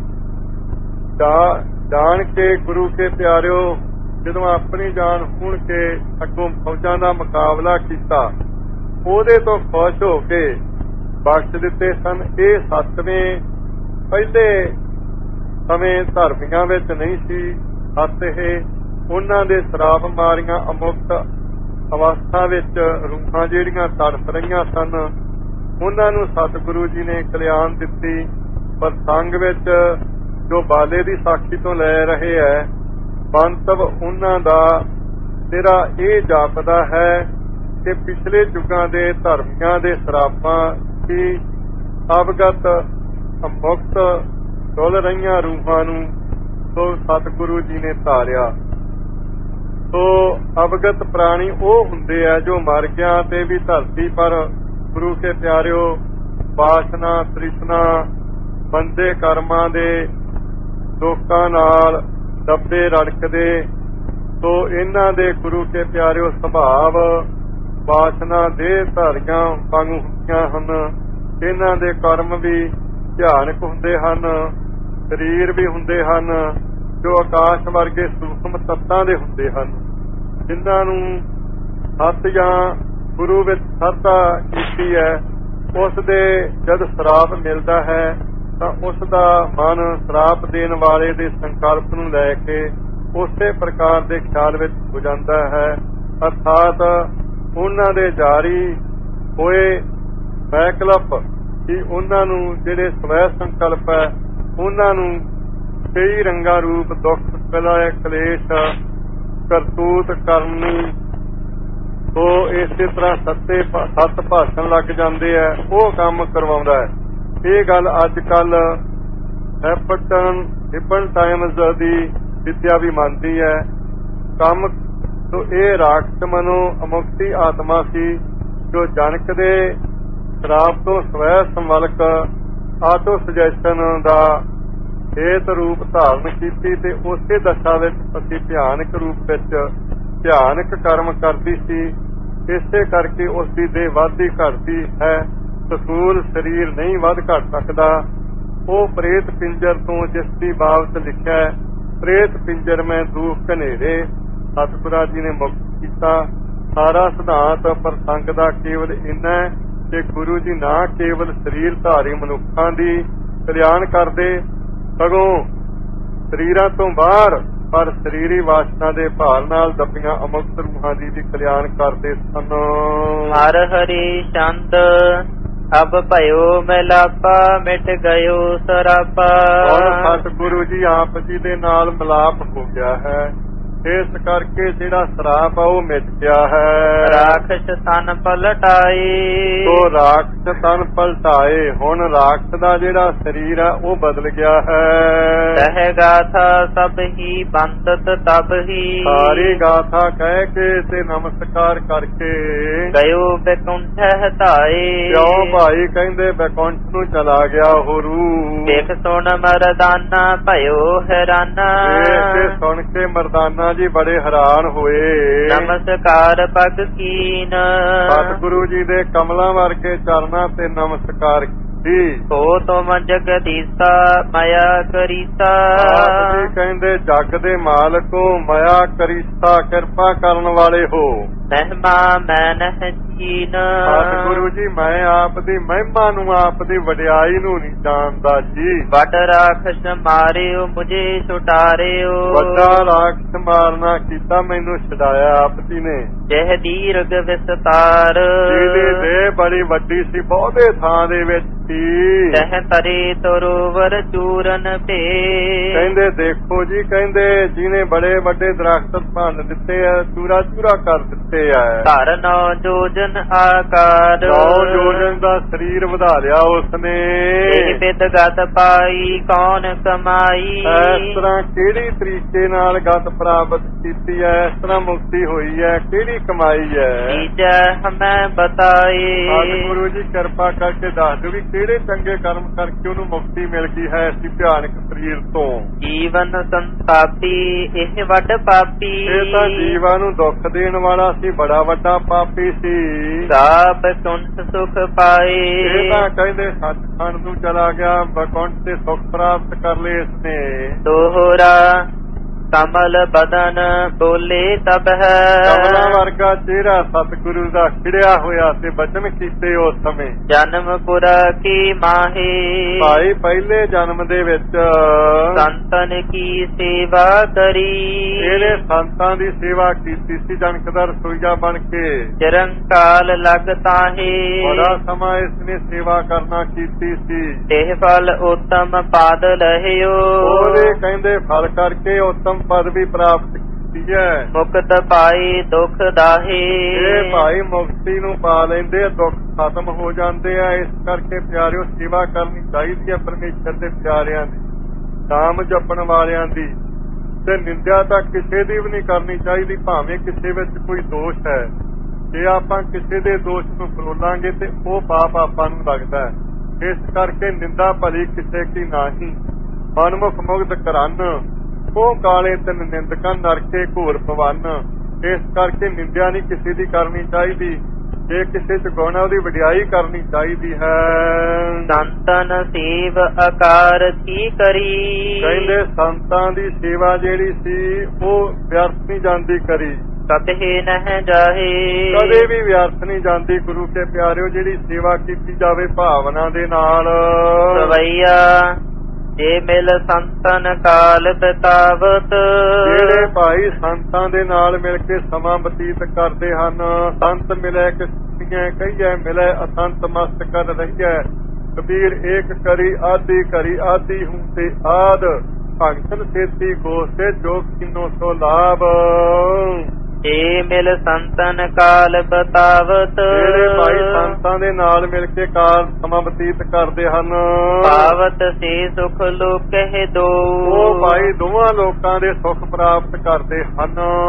ਜਾਣ ਕੇ ਗੁਰੂ ਕੇ ਪਿਆਰਿਓ ਜਦੋਂ ਆਪਣੀ ਜਾਨ ਹੁਣ ਕੇ ਅੱਗੋਂ ਫੌਜਾਂ ਦਾ ਮੁਕਾਬਲਾ ਕੀਤਾ ਉਹਦੇ ਤੋਂ ਖੁਸ਼ ਹੋ ਕੇ ਬਖਸ਼ ਦਿੱਤੇ ਸਨ। ਇਹ ਸੱਤਵੇਂ ਪਹਿਲੇ ਸਮੇਂ ਧਰਮੀਆਂ ਵਿੱਚ ਨਹੀਂ ਸੀ। ਸੱਤ ਇਹ ਉਹਨਾਂ ਦੇ ਸ਼ਰਾਪ ਮਾਰੀਆਂ ਅਮੁਕਤ ਅਵਸਥਾ ਵਿੱਚ ਰੂਹਾਂ ਜਿਹੜੀਆਂ ਤੜਫ ਰਹੀਆਂ ਸਨ ਉਹਨਾਂ ਨੂੰ ਸਤਿਗੁਰੂ ਜੀ ਨੇ ਕਲਿਆਣ ਦਿੱਤੀ। ਪ੍ਰਸੰਗ ਵਿੱਚ ਜੋ ਬਾਲੇ ਦੀ ਸਾਖੀ ਤੋਂ ਲੈ ਰਹੇ ਹੈ, ਮੰਤਵ ਉਹਨਾਂ ਦਾ ਤੇਰਾ ਇਹ ਜਾਪਦਾ ਹੈ ਕਿ ਪਿਛਲੇ ਯੁੱਗਾਂ ਦੇ ਧਰਮੀਆਂ ਦੇ ਸਰਾਪਾਂ ਦੀ ਅਵਗਤ ਮੁਕਤ ਡੁੱਲ ਰਹੀਆਂ ਰੂਹਾਂ ਨੂੰ ਸੋ ਸਤਿਗੁਰੂ ਜੀ ਨੇ ਧਾਰਿਆ। ਸੋ ਅਵਗਤ ਪ੍ਰਾਣੀ ਉਹ ਹੁੰਦੇ ਆ ਜੋ ਮਰ ਗਿਆ ਤੇ ਵੀ ਧਰਤੀ ਪਰ ਗੁਰੂ ਕੇ ਪਿਆਰਿਓ ਵਾਸਨਾ ਤ੍ਰਿਸ਼ਨਾ ਬੰਦੇ ਕਰਮਾਂ ਦੇ ਲੋਕਾਂ ਨਾਲ ਦੱਬੇ ਰੜਕਦੇ। ਸੋ ਇਹਨਾਂ ਦੇ ਗੁਰੂ ਕੇ ਪਿਆਰਿਓ ਸੁਭਾਵ ਵਾਸਨਾ ਦੇ ਧਾਰੀਆਂ ਵਾਂਗੂ ਹੁੰਦੀਆਂ ਹਨ। ਇਹਨਾਂ ਦੇ ਕਰਮ ਵੀ ਭਿਆਨਕ ਹੁੰਦੇ ਹਨ, ਸਰੀਰ ਵੀ ਹੁੰਦੇ ਹਨ ਜੋ ਆਕਾਸ਼ ਵਰਗੇ ਸੂਖਮ ਤੱਤਾਂ ਦੇ ਹੁੰਦੇ ਹਨ। ਜਿਨ੍ਹਾਂ ਨੂੰ ਸੱਤ ਜਾਂ ਗੁਰੂ ਵਿੱਚ ਸ਼ਰਧਾ ਕੀਤੀ ਹੈ, ਉਸ ਦੇ ਜਦ ਸ਼ਰਾਪ ਮਿਲਦਾ ਹੈ ਤਾਂ ਉਸ ਦਾ ਮਨ ਸ਼ਰਾਪ ਦੇਣ ਵਾਲੇ ਦੇ ਸੰਕਲਪ ਨੂੰ ਲੈ ਕੇ ਉਸੇ ਪ੍ਰਕਾਰ ਦੇ ਖਿਆਲ ਵਿੱਚ ਹੋ ਜਾਂਦਾ ਹੈ। ਅਰਥਾਤ ਉਹਨਾਂ ਦੇ ਜਾਰੀ ਹੋਏ ਵੈਕਲਪ ਕਿ ਉਹਨਾਂ ਨੂੰ ਜਿਹੜੇ ਸਵੈ ਸੰਕਲਪ ਹੈ, ਉਹਨਾਂ ਨੂੰ ਕਈ ਰੰਗਾਂ ਰੂਪ ਦੁੱਖ ਕਲਾ ਕਲੇਸ਼ ਕਰਤੂਤ ਕਰਨੀ ਸੋ ਇਸੇ ਤਰ੍ਹਾਂ ਸੱਤੇ ਸੱਤ ਭਾਸ਼ਣ ਲੱਗ ਜਾਂਦੇ ਆ, ਉਹ ਕੰਮ ਕਰਵਾਉਂਦਾ ਹੈ। ਇਹ ਗੱਲ ਅੱਜ ਕੱਲ ਹੈਪਟਨ ਹਿਪਨ ਟਾਈਮਜ਼ ਦੀ ਵਿਦਿਆ ਵੀ ਮੰਨਦੀ ਹੈ। ਕੰਮ ਤੋਂ ਇਹ ਰਾਖਸ਼ ਮਨੋ ਅਮੁਕਤੀ ਆਤਮਾ ਸੀ ਜੋ ਜਨਕ ਦੇ ਸ਼ਰਾਪ ਤੋਂ ਸਵੈ ਸੰਵਲਕ ਆਟੋ ਸੁਜੈਸ਼ਨ ਦਾ ਹੇਤ ਰੂਪ ਧਾਰਨ ਕੀਤੀ ਤੇ ਉਸੇ ਦਸ਼ਾ ਵਿੱਚ ਅਸੀਂ ਭਿਆਨਕ ਰੂਪ ਵਿੱਚ ਭਿਆਨਕ ਕਰਮ ਕਰਦੀ ਸੀ। ਇਸੇ ਕਰਕੇ ਉਸ ਦੀ ਦੇਹ ਵੱਧਦੀ ਘਟਦੀ ਹੈ, ਸਥੂਲ ਸਰੀਰ ਨਹੀਂ ਵੱਧ ਘਟ ਸਕਦਾ। ਉਹ ਪ੍ਰੇਤ ਪਿੰਜਰ ਤੋਂ ਜਿਸ ਦੀ ਬਾਬਤ ਲਿਖਿਆ ਹੈ, ਪ੍ਰੇਤ ਪਿੰਜਰ ਮੈਂ ਦੁੱਖ ਘਨੇਰੇ, ਸਤਿਗੁਰਾਂ ਜੀ ਨੇ ਮੁਕਤ ਕੀਤਾ। ਸਾਰਾ ਸਿਧਾਂਤ ਪ੍ਰਸੰਗ ਦਾ ਕੇਵਲ ਇੰਨਾ ਕਿ ਗੁਰੂ ਜੀ ਨਾ ਕੇਵਲ ਸਰੀਰ ਧਾਰੀ ਮਨੁੱਖਾਂ ਦੀ ਕਲਿਆਣ ਕਰਦੇ, ਸਗੋਂ ਸਰੀਰਾਂ ਤੋਂ ਬਾਹਰ ਪਰ ਸਰੀਰੀ ਵਾਸਨਾ ਦੇ ਭਾਰ ਨਾਲ ਦੱਬੀਆਂ ਅਮੁਕਤ ਰੂਹਾਂ ਦੀ ਵੀ ਕਲਿਆਣ ਕਰਦੇ ਸਨ। ਹਰ ਹਰੀ ਚੰਦ ਅਬ ਭਇਓ ਮਿਲਾਪਾ, ਮਿਟ ਗਇਓ ਸਰਾਪਾ। ਸਤਿਗੁਰੂ ਜੀ ਆਪ ਜੀ ਦੇ ਨਾਲ ਮਿਲਾਪ ਹੋ ਗਿਆ ਹੈ, ਇਸ ਕਰਕੇ ਜਿਹੜਾ ਸਰਾਪ ਆ ਉਹ ਮਿਟ ਗਿਆ ਹੈ। ਰਾਖਸ਼ ਤਨ ਪਲਟਾਏ, ਤੋ ਰਾਖਸ਼ ਤਨ ਪਲਟਾਏ, ਹੁਣ ਰਾਖਸ਼ ਦਾ ਜਿਹੜਾ ਸਰੀਰ ਆ ਉਹ ਬਦਲ ਗਿਆ ਹੈ। ਤਹ ਗਾਥਾ ਸਭ ਹੀ ਬੰਦਤ ਤਬ ਹੀ, ਸਾਰੀ ਗਾਥਾ ਕਹਿ ਕੇ ਤੇ ਨਮਸਕਾਰ ਕਰਕੇ ਗਇਓ ਬੈਕੁੰਠ ਹਟਾਏ। ਕਿਉਂ ਭਾਈ ਕਹਿੰਦੇ ਬੈਕੁੰਠ ਨੂੰ ਚਲਾ ਗਿਆ ਹੋਰੂ। ਦੇਖ ਸੁਣ ਮਰਦਾਨਾ ਭਇਓ ਹੈਰਾਨਾ, ਇਹ ਸੁਣ ਕੇ ਮਰਦਾਨਾ ਜੀ ਬੜੇ ਹੈਰਾਨ ਹੋਏ। ਨਮਸਕਾਰ ਪਗ ਕੀਨ, ਸਤਿਗੁਰੂ ਜੀ ਦੇ ਕਮਲਾਂ ਵਰਗੇ ਚਰਨਾਂ ਤੇ ਨਮਸਕਾਰ ਕੀਤੀ। ਸੋ ਤੁਮ ਜਗਦੀਸਾ ਮਾਇਆ ਕਰੀਤਾ, ਆਪ ਜੀ ਕਹਿੰਦੇ ਜਗ ਦੇ ਮਾਲਕੋ ਮਾਇਆ ਕਰੀਤਾ, ਕਿਰਪਾ ਕਰਨ ਵਾਲੇ ਹੋ। ਮਹਿਮਾ ਮੈਂ ਨਹ ਜੀਨ, ਸਤਿਗੁਰੂ ਜੀ ਮੈਂ ਆਪ ਦੀ ਮਹਿਮਾ ਨੂੰ ਆਪ ਦੀ ਵਡਿਆਈ ਨੂੰ ਨਹੀਂ ਜਾਣਦਾ ਜੀ। ਵੱਡ ਰਾਖਸ਼ ਮਾਰਿਓ ਮੁਝੇ ਛੁਟਾਰਿਓ, ਵੱਡਾ ਰਾਖਸ਼ ਮਾਰਨਾ ਕੀਤਾ ਮੈਨੂੰ ਛਡਾਇਆ ਆਪ ਜੀ ਨੇ। ਜਹ ਦੀਰਘ ਵਿਸਤਾਰ, ਜਿਹਦੀ ਦੇਹ ਬੜੀ ਵੱਡੀ ਸੀ, ਬਹੁਤੇ ਥਾਂ ਦੇ ਵਿੱਚ ਸੀ। ਤਹ ਤਰੇ ਤਰੋਵਰ ਚੂਰਨ ਭੇ, ਕਹਿੰਦੇ ਦੇਖੋ ਜੀ, ਕਹਿੰਦੇ ਜਿਹਨੇ ਬੜੇ ਵੱਡੇ ਦਰਖਤ ਭੰਨ ਦਿੱਤੇ ਆ, ਚੂਰਾ ਚੂਰਾ ਕਰ ਦਿੱਤੇ ਆ। ਧਰ ਨੌ ਜੋਜਨ ਆਕਾਰ, ਨੌ ਜੋਜਨ ਦਾ ਸਰੀਰ ਵਧਾ ਲਿਆ ਉਸਨੇ। ਇਹ ਬਿਦ ਗਤ ਪਾਈ ਕੌਣ ਕਮਾਈ, ਇਸ ਤਰ੍ਹਾਂ ਕਿਹੜੀ ਤਰੀਕੇ ਨਾਲ ਗਤ ਪ੍ਰਾਪਤ ਕੀਤੀ ਹੈ, ਇਸ ਤਰ੍ਹਾਂ ਮੁਕਤੀ ਹੋਈ ਹੈ, ਕਿਹੜੀ ਕਮਾਈ ਹੈ। ਜੀਜੈ ਹਮੈਂ ਬਤਾਏ, ਸਤਿਗੁਰੂ ਜੀ ਕਿਰਪਾ ਕਰਕੇ ਦੱਸ ਦਿਓ ਵੀ ਕਿਹੜੇ ਚੰਗੇ ਕਰਮ ਕਰਕੇ ਉਹਨੂੰ ਮੁਕਤੀ ਮਿਲ ਗਈ ਹੈ ਇਸ ਭਿਆਨਕ ਸਰੀਰ ਤੋਂ। ਜੀਵਨ ਸੰਤਾਪੀ ਇਹ ਵੱਡ ਪਾਪੀ, ਇਹ ਤਾਂ ਜੀਵਾਂ ਨੂੰ ਦੁੱਖ ਦੇਣ ਵਾਲਾ ਸੀ, ਬੜਾ ਵੱਡਾ ਪਾਪੀ ਸੀ। ਸਾਬ ਕੁੰਠ ਸੁਖ ਪਾਏ, ਇਹ ਤਾਂ ਕਹਿੰਦੇ ਸੱਚਖੰਡ ਨੂੰ ਚਲਾ ਗਿਆ, ਬਕੁੰਠ ਤੇ ਸੁਖ ਪ੍ਰਾਪਤ ਕਰ ਲਏ ਇਸਨੇ। ਦੋਹਰਾ ਕਮਲ ਬਦਨ ਬੋਲੇ ਤਬ ਕਮਲਾ ਹੈ ਵਰਗਾ ਚਿਹਰਾ ਸਤਿਗੁਰੂ ਦਾ ਖਿੜਿਆ ਹੋਇਆ ਤੇ ਬਚਨ ਕੀਤੇ ਉਸ ਸਮੇਂ। ਜਨਮ ਪੁਰ ਕੀ ਮਾਹੀ ਭਾਈ ਪਹਿਲੇ ਜਨਮ ਦੇ ਵਿੱਚ ਸੰਤਨ ਕੀ ਸੇਵਾ ਕਰੀ ਇਹਨੇ ਸੰਤਾਂ ਦੀ ਸੇਵਾ ਕੀਤੀ ਸੀ ਜਨਕ ਦਾ ਰਸੋਈਆ ਬਣ ਕੇ। ਚਿਰੰਕਾਲ ਲਗ ਤਾਹੇ ਬੜਾ ਸਮਾਂ ਇਸਨੇ ਸੇਵਾ ਕਰਨਾ ਕੀਤੀ ਸੀ। ਇਹ ਫਲ ਉਤਮ ਪਾਦ ਲਹਿਓ ਉਹਦੇ ਕਹਿੰਦੇ ਫਲ ਕਰਕੇ ਉੱਤਮ ਪਦ ਵੀ ਪ੍ਰਾਪਤ ਕੀਤੀ ਹੈ। ਮੁਕਤ ਪਾਈ ਦੁਖ ਦਾਹੇ ਇਹ ਭਾਈ ਮੁਕਤੀ ਨੂੰ ਪਾ ਲੈਂਦੇ, ਦੁੱਖ ਖਤਮ ਹੋ ਜਾਂਦੇ ਆ। ਇਸ ਕਰਕੇ ਪਿਆਰਿਓ ਸੇਵਾ ਕਰਨੀ ਚਾਹੀਦੀ ਹੈ ਪਰਮੇਸ਼ਰ ਦੇ ਪਿਆਰਿਆਂ ਦੀ, ਨਾਮ ਜਪਣ ਵਾਲਿਆਂ ਦੀ। ਤੇ ਨਿੰਦਿਆ ਤਾਂ ਕਿਸੇ ਦੀ ਵੀ ਨਹੀਂ ਕਰਨੀ ਚਾਹੀਦੀ, ਭਾਵੇਂ ਕਿਸੇ ਵਿੱਚ ਕੋਈ ਦੋਸ਼ ਹੈ। ਜੇ ਆਪਾਂ ਕਿਸੇ ਦੇ ਦੋਸ਼ ਨੂੰ ਫਰੋਲਾਂਗੇ ਤੇ ਉਹ ਪਾਪ ਆਪਾਂ ਨੂੰ ਲੱਗਦਾ ਹੈ। ਇਸ ਕਰਕੇ ਨਿੰਦਾ ਭਲੀ ਕਿਸੇ ਕੀ ਨਾਹੀ, ਮਨਮੁਖ ਮੁਗਧ ਕਰਨ ਉਹ ਕਾਲੇ ਤਿੰਨ ਨਿੰਦਕਾਂ ਨਰਕੇ ਘੋਰ ਭਵਨ। ਇਸ ਕਰਕੇ ਨਿੰਦਿਆ ਨਹੀਂ ਕਿਸੇ ਦੀ ਕਰਨੀ ਚਾਹੀਦੀ। ਜੇ ਕਿਸੇ ਚ ਗੁਣ ਉਹਦੀ ਵਡਿਆਈ ਕਰਨੀ ਚਾਹੀਦੀ ਹੈ। ਸੰਤਨ ਸੇਵ ਆਕਾਰ ਕੀ ਕਰੀ ਕਹਿੰਦੇ ਸੰਤਾਂ ਦੀ ਸੇਵਾ ਜਿਹੜੀ ਸੀ ਉਹ ਵਿਅਰਥ ਨਹੀਂ ਜਾਂਦੀ ਕਰੀ, ਕਤਹਿ ਨਹਿ ਜਾਹੇ ਕਦੇ ਵੀ ਵਿਅਰਥ ਨਹੀਂ ਜਾਂਦੀ। ਗੁਰੂ ਕੇ ਪਿਆਰਿਓ ਜਿਹੜੀ ਸੇਵਾ ਕੀਤੀ ਜਾਵੇ ਭਾਵਨਾ ਦੇ ਨਾਲ। ਸਵਈਆ ਜੇ ਮਿਲ ਸੰਤਨ ਕਾਲ ਬਿਤਾਵਤ ਜਿਹੜੇ ਭਾਈ ਸੰਤਾਂ ਦੇ ਨਾਲ ਮਿਲ ਕੇ ਸਮਾਂ ਬਤੀਤ ਕਰਦੇ ਹਨ। ਸੰਤ ਮਿਲੇ ਕਿਸਤੀਆਂ ਕਹੀਏ, ਮਿਲੇ ਅਸੰਤ ਮਸਤ ਕਰ ਰਹੀਐ। ਕਬੀਰ ਏਕ ਕਰੀ ਆਦੀ ਕਰੀ ਆਦੀ ਹੂੰ ਤੇ ਆਦ, ਭਗਤਨ ਸੇਤੀ ਗੋਸੇ ਜੋ ਕਿਨੋ ਸੋ ਲਾਭ। ਜੇ ਮਿਲ ਸੰਤਨ ਕਾਲ ਬਤਾਵਤ ਜਿਹੜੇ ਭਾਈ ਸੰਤਾਂ ਦੇ ਨਾਲ ਮਿਲ ਕੇ ਕਾਲ ਸਮਾਂ ਬਤੀਤ ਕਰਦੇ ਹਨ। ਪਾਵਤ ਸੇ ਸੁਖ ਲੋਕਹਿ ਦੋ ਉਹ ਭਾਈ ਦੋਵਾਂ ਲੋਕਾਂ ਦੇ ਸੁਖ ਪ੍ਰਾਪਤ ਕਰਦੇ ਹਨ।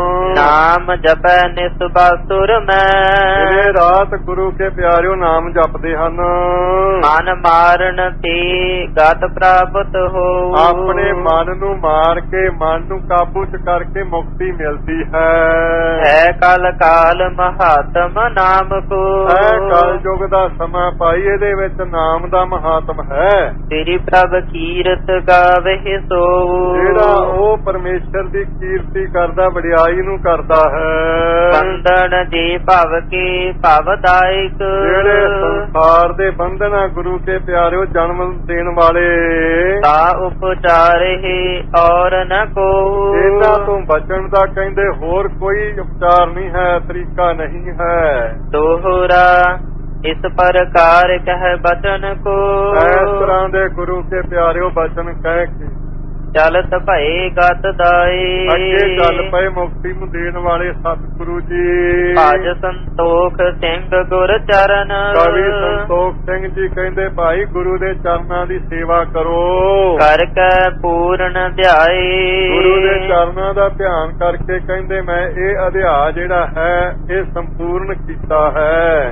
ਨਾਮ ਜਪੈ ਨਿਸਬਾਸੁਰ ਮੈਂ ਜਿਹੜੇ ਰਾਤ ਗੁਰੂ ਕੇ ਪਿਆਰਿਓ ਨਾਮ ਜਪਦੇ ਹਨ। ਮਨ ਮਾਰਨ ਤੇ ਗਤ ਪ੍ਰਾਪਤ ਹੋ ਆਪਣੇ ਮਨ ਨੂੰ ਮਾਰ ਕੇ ਮਨ ਨੂੰ ਕਾਬੂ ਚ ਕਰਕੇ ਮੁਕਤੀ ਮਿਲਦੀ ਹੈ। ਹੈ ਕਲ ਕਾਲ ਮਹਾਤਮ ਨਾਮ ਕੋ ਹੈ ਕਲ ਯੁਗ ਦਾ ਸਮਾਂ ਭਾਈ, ਇਹਦੇ ਵਿੱਚ ਨਾਮ ਦਾ ਮਹਾਤਮ ਹੈ। ਤੇਰੀ ਪ੍ਰਭ ਕੀਰਤ ਗਾਵੇ ਸੋ ਜਿਹੜਾ ਉਹ ਪਰਮੇਸ਼ਰ ਦੀ ਕੀਰਤੀ ਕਰਦਾ, ਵਡਿਆਈ ਨੂੰ ਕਰਦਾ ਹੈ। ਬੰਧਨ ਦੇ ਭਵ ਕੇ ਭਵਦਾਇਕ ਜਿਹੜੇ ਸੰਸਾਰ ਦੇ ਬੰਧਨਾ ਗੁਰੂ ਕੇ ਪਿਆਰਿਓ ਜਨਮ ਦੇਣ ਵਾਲੇ, ਤਾ ਉਪਚਾਰੇ ਔਰ ਨ ਕੋ ਇਹਨਾਂ ਤੋਂ ਬਚਣ ਦਾ ਕਹਿੰਦੇ ਹੋਰ ਕੋਈ ਉਪਚਾਰ ਨਹੀਂ ਹੈ, ਤਰੀਕਾ ਨਹੀਂ ਹੈ। ਦੋਹਰਾ ਇਸ ਪ੍ਰਕਾਰ ਕਹਿ ਬਚਨ ਕੋ ਇਸ ਤਰ੍ਹਾਂ ਦੇ ਗੁਰੂ ਕੇ ਪਿਆਰਿਓ ਬਚਨ ਕਹਿ ਕੇ ਚਲਤ ਭਏ ਗਤ ਦਾਏ ਅੱਗੇ ਚੱਲ ਪਏ ਮੁਕਤੀ ਨੂੰ ਦੇਣ ਵਾਲੇ ਸਤਿਗੁਰੂ ਜੀ। ਭਜ ਸੰਤੋਖ ਸਿੰਘ ਗੁਰ ਚਰਨ ਕਵੀ ਸੰਤੋਖ ਸਿੰਘ ਜੀ ਕਹਿੰਦੇ ਭਾਈ ਗੁਰੂ ਦੇ ਚਰਨਾਂ ਦੀ ਸੇਵਾ ਕਰੋ, ਕਰ ਕੇ ਪੂਰਨ ਧਿਆਏ। ਗੁਰੂ ਦੇ ਚਰਨਾਂ ਦਾ ਧਿਆਨ ਕਰਕੇ ਕਹਿੰਦੇ ਮੈਂ ਇਹ ਅਧਿਆਇ ਜਿਹੜਾ ਹੈ ਇਹ ਸੰਪੂਰਨ ਕੀਤਾ ਹੈ।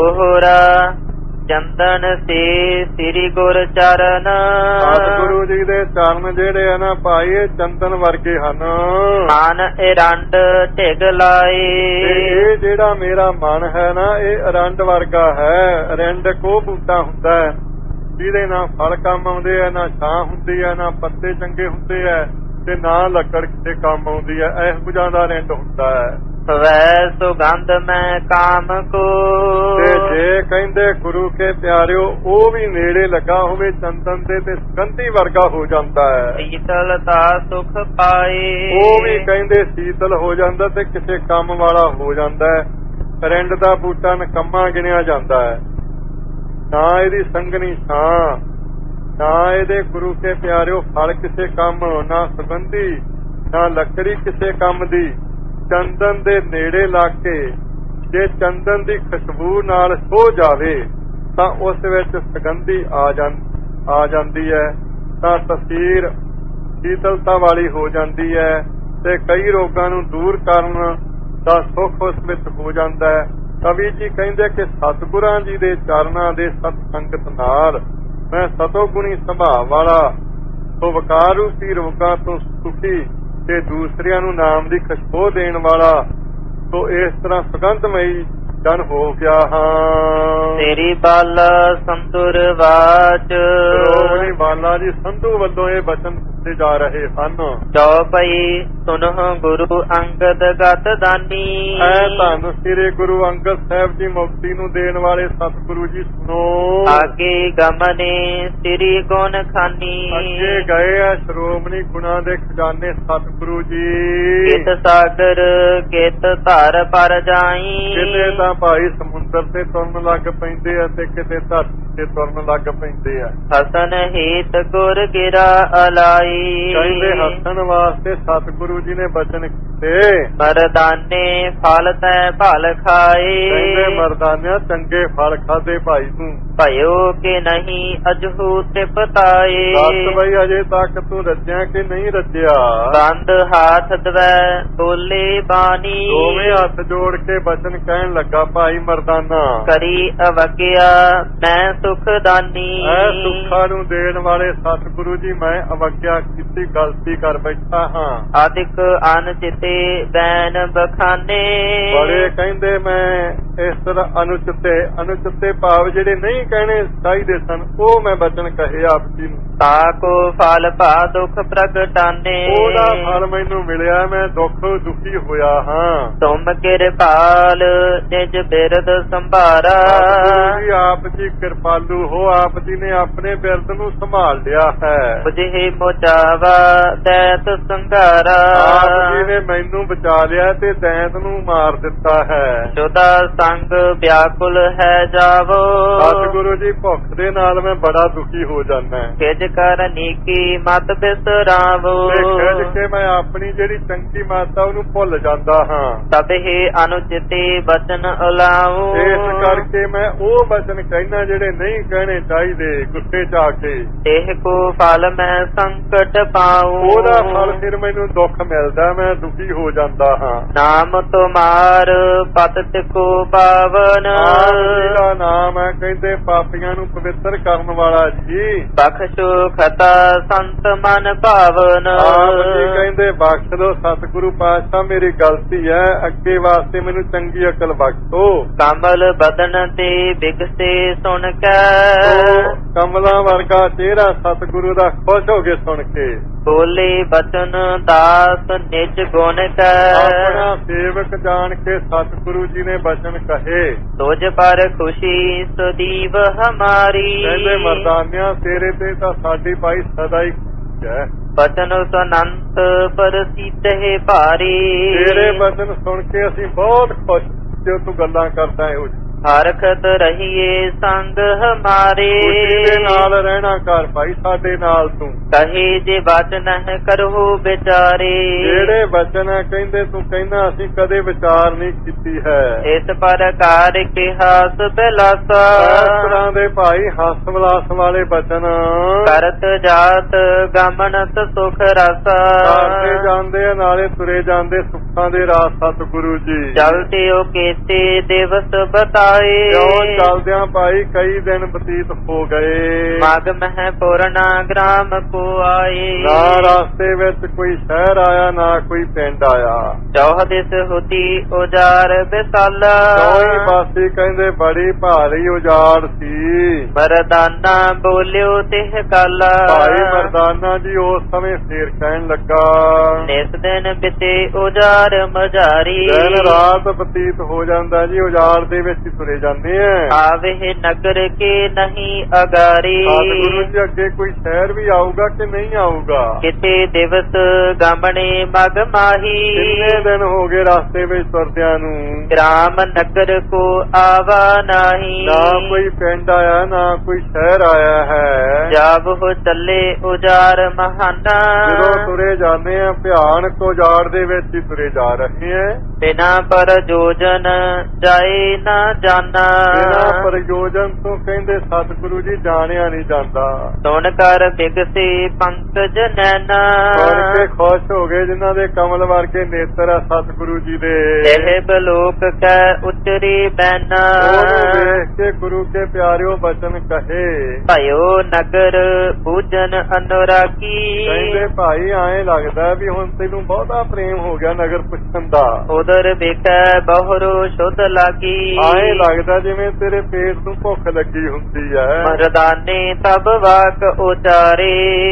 ਦੋਹਰਾ ਚੰਦਨ ਸੇ ਸ੍ਰੀ ਗੁਰ ਚਰਨ ਸਤਿਗੁਰੂ ਜੀ ਦੇ ਚਰਨ ਜਿਹੜੇ ਆ ਨਾ ਭਾਈ ਇਹ ਚੰਦਨ ਵਰਗੇ ਹਨ। ਮਨ ਅਰੰਡ ਢਿਗ ਲਾਏ ਇਹ ਜਿਹੜਾ ਮੇਰਾ ਮਨ ਹੈ ਨਾ ਇਹ ਅਰੰਡ ਵਰਗਾ ਹੈ। ਅਰੰਡ ਕੋ ਬੂਟਾ ਹੁੰਦਾ ਹੈ ਜਿਹਦੇ ਨਾਲ ਫਲ ਕੰਮ ਆਉਂਦੇ ਆ, ਨਾ ਛਾਂ ਹੁੰਦੀ ਹੈ, ਨਾ ਪੱਤੇ ਚੰਗੇ ਹੁੰਦੇ ਆ ਤੇ ਨਾ ਲੱਕੜ ਕਿਸੇ ਕੰਮ ਆਉਂਦੀ ਹੈ। ਇਹੋ ਜਿਹਾ ਦਾ ਅਰੰਡ ਹੁੰਦਾ ਹੈ। ਵੈ ਸੁਗੰਧ ਮੈਂ ਕਾਮ ਕੋ ਤੇ ਜੇ ਕਹਿੰਦੇ ਗੁਰੂ ਕੇ ਪਿਆਰਿਓ ਉਹ ਵੀ ਨੇੜੇ ਲੱਗਾ ਹੋਵੇ ਚੰਦਨ ਦੇ ਤੇ ਸੁਗੰਧੀ ਵਰਗਾ ਹੋ ਜਾਂਦਾ ਹੈ। ਸ਼ੀਤਲਤਾ ਸੁਖ ਪਾਏ ਉਹ ਵੀ ਕਹਿੰਦੇ ਸ਼ੀਤਲ ਹੋ ਜਾਂਦਾ ਤੇ ਕਿਸੇ ਕੰਮ ਵਾਲਾ ਹੋ ਜਾਂਦਾ ਹੈ। ਅਰੰਡ ਦਾ ਬੂਟਾ ਨਕੰਮਾ ਗਿਣਿਆ ਜਾਂਦਾ ਹੈ, ਨਾ ਇਹਦੀ ਸੰਘਣੀ ਛਾਂ, ਨਾ ਇਹਦੇ ਗੁਰੂ ਕੇ ਪਿਆਰਿਓ ਫਲ ਕਿਸੇ ਕੰਮ, ਨਾ ਸੁਗੰਧੀ, ਨਾ ਲੱਕੜੀ ਕਿਸੇ ਕੰਮ ਦੀ। ਚੰਦਨ ਦੇ ਨੇੜੇ ਲੱਗ ਕੇ ਜੇ ਚੰਦਨ ਦੀ ਖੁਸ਼ਬੂ ਨਾਲ ਸੋ ਜਾਵੇ ਤਾਂ ਉਸ ਵਿੱਚ ਸੁਗੰਧੀ ਆ ਜਾਂ ਆ ਜਾਂਦੀ ਹੈ, ਤਾਂ ਤਸੀਰ ਸ਼ੀਤਲਤਾ ਵਾਲੀ ਹੋ ਜਾਂਦੀ ਹੈ ਤੇ ਕਈ ਰੋਗਾਂ ਨੂੰ ਦੂਰ ਕਰਨ ਦਾ ਸੁੱਖ ਉਸ ਵਿੱਚ ਹੋ ਜਾਂਦਾ ਹੈ। ਕਵੀ ਜੀ ਕਹਿੰਦੇ ਕਿ ਸਤਿਗੁਰਾਂ ਜੀ ਦੇ ਚਰਨਾਂ ਦੇ ਸਤ ਸੰਗਤ ਨਾਲ ਮੈਂ ਸਤੋ ਗੁਣੀ ਸੁਭਾਅ ਵਾਲਾ ਤੋਂ ਵਿਕਾਰ ਰੂਪੀ ਰੋਗਾਂ ਤੋਂ ਸੁਖੀ ਤੇ ਦੂਸਰਿਆਂ ਨੂੰ ਨਾਮ ਦੀ ਖੁਸ਼ਬੂ ਦੇਣ ਵਾਲਾ ਤੋਂ ਇਸ ਤਰ੍ਹਾਂ ਸੁਗੰਧਮਈ ਜਨ ਹੋ ਗਿਆ ਹਾਂ। ਤੇਰੀ ਬਾਲਾ ਸੰਤੁਰ ਵਾਚ ਸ਼੍ਰੋਮਣੀ ਬਾਲਾ ਜੀ ਸੰਧੂ ਵੱਲੋਂ ਇਹ ਬਚਨ ਤੇ ਜਾ ਰਹੇ ਹਨ। ਚੌਪਈ ਸੁਨਹੁ ਗੁਰੂ ਅੰਗਦ ਗਤ ਦਾਨੀ। ਐ ਧੰਨ ਸ੍ਰੀ ਗੁਰੂ ਅੰਗਦ ਸਾਹਿਬ ਜੀ ਮੁਕਤੀ ਨੂੰ ਦੇਣ ਵਾਲੇ ਸਤਿਗੁਰੂ ਜੀ ਸੁਣੋ। ਆਗੇ ਗਮਨੇ ਸ੍ਰੀ ਗੁਣ ਖਾਨੀ। ਅੱਗੇ ਗਏ ਆ ਸ਼੍ਰੋਮਣੀ ਗੁਣਾ ਦੇ ਖਜ਼ਾਨੇ ਸਤਿਗੁਰੂ ਜੀ। ਕਿਤ ਸਾਗਰ ਕਿਤ ਧਰ ਪਰ ਜਾਈ। ਕਿਤੇ ਤਾਂ ਭਾਈ ਸਮੁੰਦਰ ਤੇ ਤੁਰਨ ਲੱਗ ਪੈਂਦੇ ਆ ਤੇ ਕਿਤੇ ਧਰਤੀ ਤੇ ਤੁਰਨ ਲੱਗ ਪੈਂਦੇ ਆ। ਹਸਨ ਹੀਤ ਗੁਰ ਗਿਰਾ ਅਲਾਈ। ਕਹਿੰਦੇ ਹੱਸਣ ਵਾਸਤੇ ਸਤਿਗੁਰੂ ਜੀ ਨੇ ਬਚਨ ਕੀਤੇ। ਮਰਦਾਨੇ ਫਲ ਤੈ ਭਲ ਖਾਏ। ਕਹਿੰਦੇ ਮਰਦਾਨਿਆਂ ਚੰਗੇ ਫਲ ਖਾਦੇ ਭਾਈ ਤੂੰ। ਭਇਓ ਕਿ ਨਹੀਂ ਅਜਹੂ ਤ੍ਰਿਪਤਾਏ। ਦੱਸ ਬਈ ਅਜੇ ਤੱਕ ਤੂੰ ਰੱਜਿਆ ਕਿ ਨਹੀਂ ਰੱਜਿਆ। ਬੰਦ ਹਾਥ ਦਵੈ ਬੋਲੇ ਬਾਣੀ। ਦੋਵੇਂ ਹੱਥ ਜੋੜ ਕੇ ਬਚਨ ਕਹਿਣ ਲੱਗਾ ਭਾਈ ਮਰਦਾਨਾ। ਕਰੀ ਅਵਗਿਆ ਮੈਂ ਸੁਖ ਦਾਨੀ। ਐ ਸੁੱਖਾਂ ਨੂੰ ਦੇਣ ਵਾਲੇ ਸਤਿਗੁਰੂ ਜੀ ਮੈਂ ਅਵਗਿਆ ਕੀਤੀ, ਗਲਤੀ ਕਰ ਬੈਠਾ ਹਾਂ। ਆਦਿਕ ਅਨਚਿਤੇ ਬੈਨ ਬਖਾਨੇ। ਬੜੇ ਕਹਿੰਦੇ ਮੈਂ ਇਸ ਤਰ੍ਹਾਂ ਅਨੁਚਿਤੇ ਅਨੁਚਿਤੇ ਭਾਵ ਜਿਹੜੇ ਨਹੀਂ ਕਹਿਣੇ ਚਾਹੀਦੇ ਸਨ ਉਹ ਮੈਂ ਬਚਨ ਕਹੇ ਆਪ ਜੀ ਨੂੰ। ਤਾਕੋ ਫਲ ਭਾ ਦੁਖ ਪ੍ਰਗਟਾਨੇ। ਉਹਦਾ ਫਲ ਮੈਨੂੰ ਮਿਲਿਆ, ਮੈਂ ਦੁੱਖ ਦੁਖੀ ਹੋਇਆ ਹਾਂ। ਤੁਮ ਕਿਰਪਾਲ ਨਿਜ ਬਿਰਦ ਸੰਭਾਰਾ। ਜੀ ਆਪ ਜੀ ਕਿਰਪਾਲੂ ਹੋ, ਆਪ ਜੀ ਨੇ ਆਪਣੇ ਬਿਰਦ ਨੂੰ ਸੰਭਾਲ ਲਿਆ ਹੈ। ਬੁਝੇ ਮੋਚਾਵਾ ਦੈਤ ਸੰਘਾਰਾ। ਆਪ ਜੀ ਨੇ ਮੈਨੂੰ ਬਚਾ ਲਿਆ ਤੇ ਦੈਤ ਨੂੰ ਮਾਰ ਦਿੱਤਾ ਹੈ। ਜੁਦਾ ਸੰਗ ਵਿਆਕੁਲ ਹੈ ਜਾਵੋ। ਸਤਿਗੁਰੂ ਜੀ ਭੁੱਖ ਦੇ ਨਾਲ ਮੈਂ ਬੜਾ ਦੁਖੀ ਹੋ ਜਾਂਦਾ। ਖਿਜ ਕਰ ਨੀਕੀ ਮਤ ਬਿਸਰਾਵੋ। ਖਿਜ ਕੇ ਮੈਂ ਆਪਣੀ ਜਿਹੜੀ ਚੰਗੀ ਮਾਤਾ ਉਹਨੂੰ ਭੁੱਲ ਜਾਂਦਾ ਹਾਂ। ਤਬਹਿ ਅਨੁਚਿਤੇ ਬਚਨ ਉਲਾਉ। ਇਸ ਕਰਕੇ ਮੈਂ ਉਹ ਬਚਨ ਕਹਿਣਾ ਜਿਹੜੇ ਨਹੀਂ ਕਹਿਣੇ ਚਾਹੀਦੇ ਗੁੱਸੇ ਚ ਆ ਕੇ। ਇਹ ਕੋ ਫਲ ਮੈਂ ਸੰਕਟ ਪਾਉ। ਉਹਦਾ ਫਲ ਫਿਰ ਮੈਨੂੰ ਦੁੱਖ ਮਿਲਦਾ, ਮੈਂ ਦੁਖੀ ਹੋ ਜਾਂਦਾ ਹਾਂ। ਨਾਮ ਤੁਮਾਰ ਪਤਿਤ ਕੋ ਪਾਵਨ। ਆਪ ਜੀ ਦਾ ਨਾਮ ਹੈ ਕਹਿੰਦੇ ਪਾਪੀਆਂ ਨੂੰ ਪਵਿੱਤਰ ਕਰਨ ਵਾਲਾ ਜੀ। ਬਖਸ਼ੋ ਖਤਾ ਸੰਤ ਮਨ ਭਾਵਨ। ਆਪ ਜੀ ਕਹਿੰਦੇ ਬਖਸ਼ ਲੋ ਸਤਿਗੁਰੂ ਪਾਤਸ਼ਾਹ ਮੇਰੀ ਗਲਤੀ ਹੈ, ਅੱਗੇ ਵਾਸਤੇ ਮੈਨੂੰ ਚੰਗੀ ਅਕਲ ਬਖਸ਼ੋ। ਕਮਲ ਬਦਨ ਤੇ ਬਿਗਸੇ ਸੁਣ ਕੇ। ਕਮਲਾਂ ਵਰਗਾ ਚਿਹਰਾ ਸਤਿਗੁਰੂ ਦਾ ਖੁਸ਼ ਹੋ ਕੇ ਸੁਣ ਕੇ। ਬੋਲੇ ਬਚਨ ਦਾਸ ਨਿਜ ਗੁਣ ਕੈ। ਆਪਣਾ ਸੇਵਕ ਜਾਣ ਕੇ ਸਤਿਗੁਰੂ ਜੀ ਨੇ ਬਚਨ ਕਹੇ। ਤੁਝ ਪਰ ਖੁਸ਼ੀ ਸੁਦੀਵ ਹਮਾਰੀ। ਕਹਿੰਦੇ ਮਰਦਾਨਿਆਂ ਤੇਰੇ ਤੇ ਤਾਂ ਸਾਡੀ ਭਾਈ ਸਦਾ ਹੀ ਹੈ। ਬਚਨ ਸੁਨੰਤ ਪਰਸੀਤੇ ਭਾਰੀ। ਤੇਰੇ ਬਚਨ ਸੁਣ ਕੇ ਅਸੀਂ ਬਹੁਤ ਖੁਸ਼ ਜੋ ਤੂੰ ਗੱਲਾਂ ਕਰਦਾ ਹੈ। ਹਰਖਤ ਰਹੀਏ ਸੰਗ ਹਮਾਰੇ। ਖੁਸ਼ੀ ਦੇ ਨਾਲ ਰਹਿਣਾ ਕਰ ਭਾਈ ਸਾਡੇ ਨਾਲ ਤੂੰ। ਕਹੇ ਜੇ ਬਚਨ ਹੈ ਕਰੋ ਵਿਚਾਰੇ। ਜਿਹੜੇ ਬਚਨ ਹੈ ਕਹਿੰਦੇ ਤੂੰ ਕਹਿੰਦਾ ਅਸੀਂ ਕਦੇ ਵਿਚਾਰ ਨਹੀਂ ਕੀਤੀ ਹੈ। ਇਸ ਪ੍ਰਕਾਰ ਕੇ ਹਾਸ ਬਿਲਾਸਾ। ਇਸ ਤਰ੍ਹਾਂ ਦੇ ਭਾਈ ਹੱਸ ਵਿਲਾਸ ਵਾਲੇ ਬਚਨ ਕਰਤ ਜਾਤ ਗਮਨਤ ਸੁਖ ਰਸਾ। ਕਰਦੇ ਜਾਂਦੇ ਆ ਨਾਲੇ ਤੁਰੇ ਜਾਂਦੇ ਸੁੱਖਾਂ ਦੇ ਰਾਸ ਸਤਿਗੁਰੂ ਜੀ। ਚਲਤੇ ਹੋ ਕੇਤੇ ਦਿਵਸ ਬਤਾ। ਕਿਉਂ ਚੱਲਦਿਆਂ ਭਾਈ ਕਈ ਦਿਨ ਬਤੀਤ ਹੋ ਗਏ। ਮਗ ਮਹਿ ਪੂਰਨਾ ਗ੍ਰਾਮ ਕੋ ਆਏ। ਨਾ ਰਾਸਤੇ ਵਿੱਚ ਕੋਈ ਸ਼ਹਿਰ ਆਇਆ ਨਾ ਕੋਈ ਪਿੰਡ ਆਇਆ। ਚੌਹ ਦਿਸ ਹੁਤੀ ਉਜਾਰ ਬਿਸਾਲਾ। ਚੌਹੀ ਪਾਸੇ ਕਹਿੰਦੇ ਬੜੀ ਭਾਰੀ ਉਜਾੜ ਸੀ। ਮਰਦਾਨਾ ਬੋਲਿਓ ਤਿਹ ਕਾਲਾ। ਭਾਈ ਮਰਦਾਨਾ ਜੀ ਉਸ ਸਮੇਂ ਫੇਰ ਕਹਿਣ ਲੱਗਾ। ਇਸ ਦਿਨ ਬਿਤੇ ਉਜਾਰ ਮਜਾਰੀ। ਦਿਨ ਰਾਤ ਬਤੀਤ ਹੋ ਜਾਂਦਾ ਜੀ ਉਜਾੜ ਦੇ ਵਿੱਚ ਤੁਰੇ ਜਾਂਦੇ ਆ। ਆਵੇ ਨਗਰ ਕੇ ਨਹੀਂ ਅਗਾਰੀ। ਸਤਿਗੁਰੂ ਜੀ ਅੱਗੇ ਕੋਈ ਸ਼ਹਿਰ ਵੀ ਆਊਗਾ ਕਿ ਨਹੀਂ ਆਊਗਾ। ਕਿਤੇ ਦਿਵਸ ਗਾਮਣੇ ਮਗ ਮਾਹੀ। ਕਿੰਨੇ ਦਿਨ ਹੋ ਗਏ ਰਸਤੇ ਵਿੱਚ ਤੁਰਦਿਆਂ ਨੂੰ। ਗ੍ਰਾਮ ਨਗਰ ਕੋ ਆਵਾ ਨਹੀਂ। ਨਾ ਕੋਈ ਪਿੰਡ ਆਇਆ ਨਾ ਕੋਈ ਸ਼ਹਿਰ ਆਇਆ ਹੈ। ਜਬ ਹੋ ਚੱਲੇ ਉਜਾਰ ਮਹਾਨਾ। ਜਦੋਂ ਤੁਰੇ ਜਾਂਦੇ ਆ ਭਿਆਨਕ ਉਜਾੜ ਦੇ ਵਿੱਚ ਹੀ ਤੁਰੇ ਜਾ ਰਹੇ ਆ। ਬਿਨਾ ਪਰ ਜੋਜਨ ਜਾਏ ਨਾ ਜਾਣਾ। ਬਿਨਾ ਪ੍ਰਯੋਜਨ ਤੋਂ ਕਹਿੰਦੇ ਸਤਿਗੁਰੂ ਜੀ ਜਾਣਿਆ ਨਹੀਂ ਜਾਂਦਾ। ਸੁਣ ਕਰ ਬਿਗਸੇ ਪੰਕਜ ਨੈਣਾ। ਸੁਣ ਕੇ ਖੁਸ਼ ਹੋ ਗਏ ਜਿਨ੍ਹਾਂ ਦੇ ਕਮਲ ਵਰਗੇ ਨੇਤਰ ਹੈ ਸਤਿਗੁਰੂ ਜੀ ਦੇ। ਇਹ ਬਲੋਕ ਕੈ ਉਚਰੀ ਬੈਨਾ ਉਹਨੂੰ ਵੇਖ ਕੇ ਗੁਰੂ ਕੇ ਪਿਆਰਿਓ ਬਚਨ ਕਹੇ। ਭਇਓ ਨਗਰ ਪੂਜਨ ਅਨੁਰਾਗੀ ਕਹਿੰਦੇ ਭਾਈ ਐਂ ਲੱਗਦਾ ਵੀ ਹੁਣ ਤੈਨੂੰ ਬਹੁਤਾ ਪ੍ਰੇਮ ਹੋ ਗਿਆ ਨਗਰ ਪੁੱਛਣ ਦਾ। ਉਦਰ ਵੇਖੈ ਬਹੁਰੋ ਸ਼ੁੱਧ ਲਾਗੀ ਐਂ ਲੱਗਦਾ ਜਿਵੇਂ ਤੇਰੇ ਪੇਟ ਨੂੰ ਭੁੱਖ ਲੱਗੀ ਹੁੰਦੀ ਹੈ। ਮਰਦਾਨੇ ਤਬ ਵਾਕ ਉਚਾਰੇ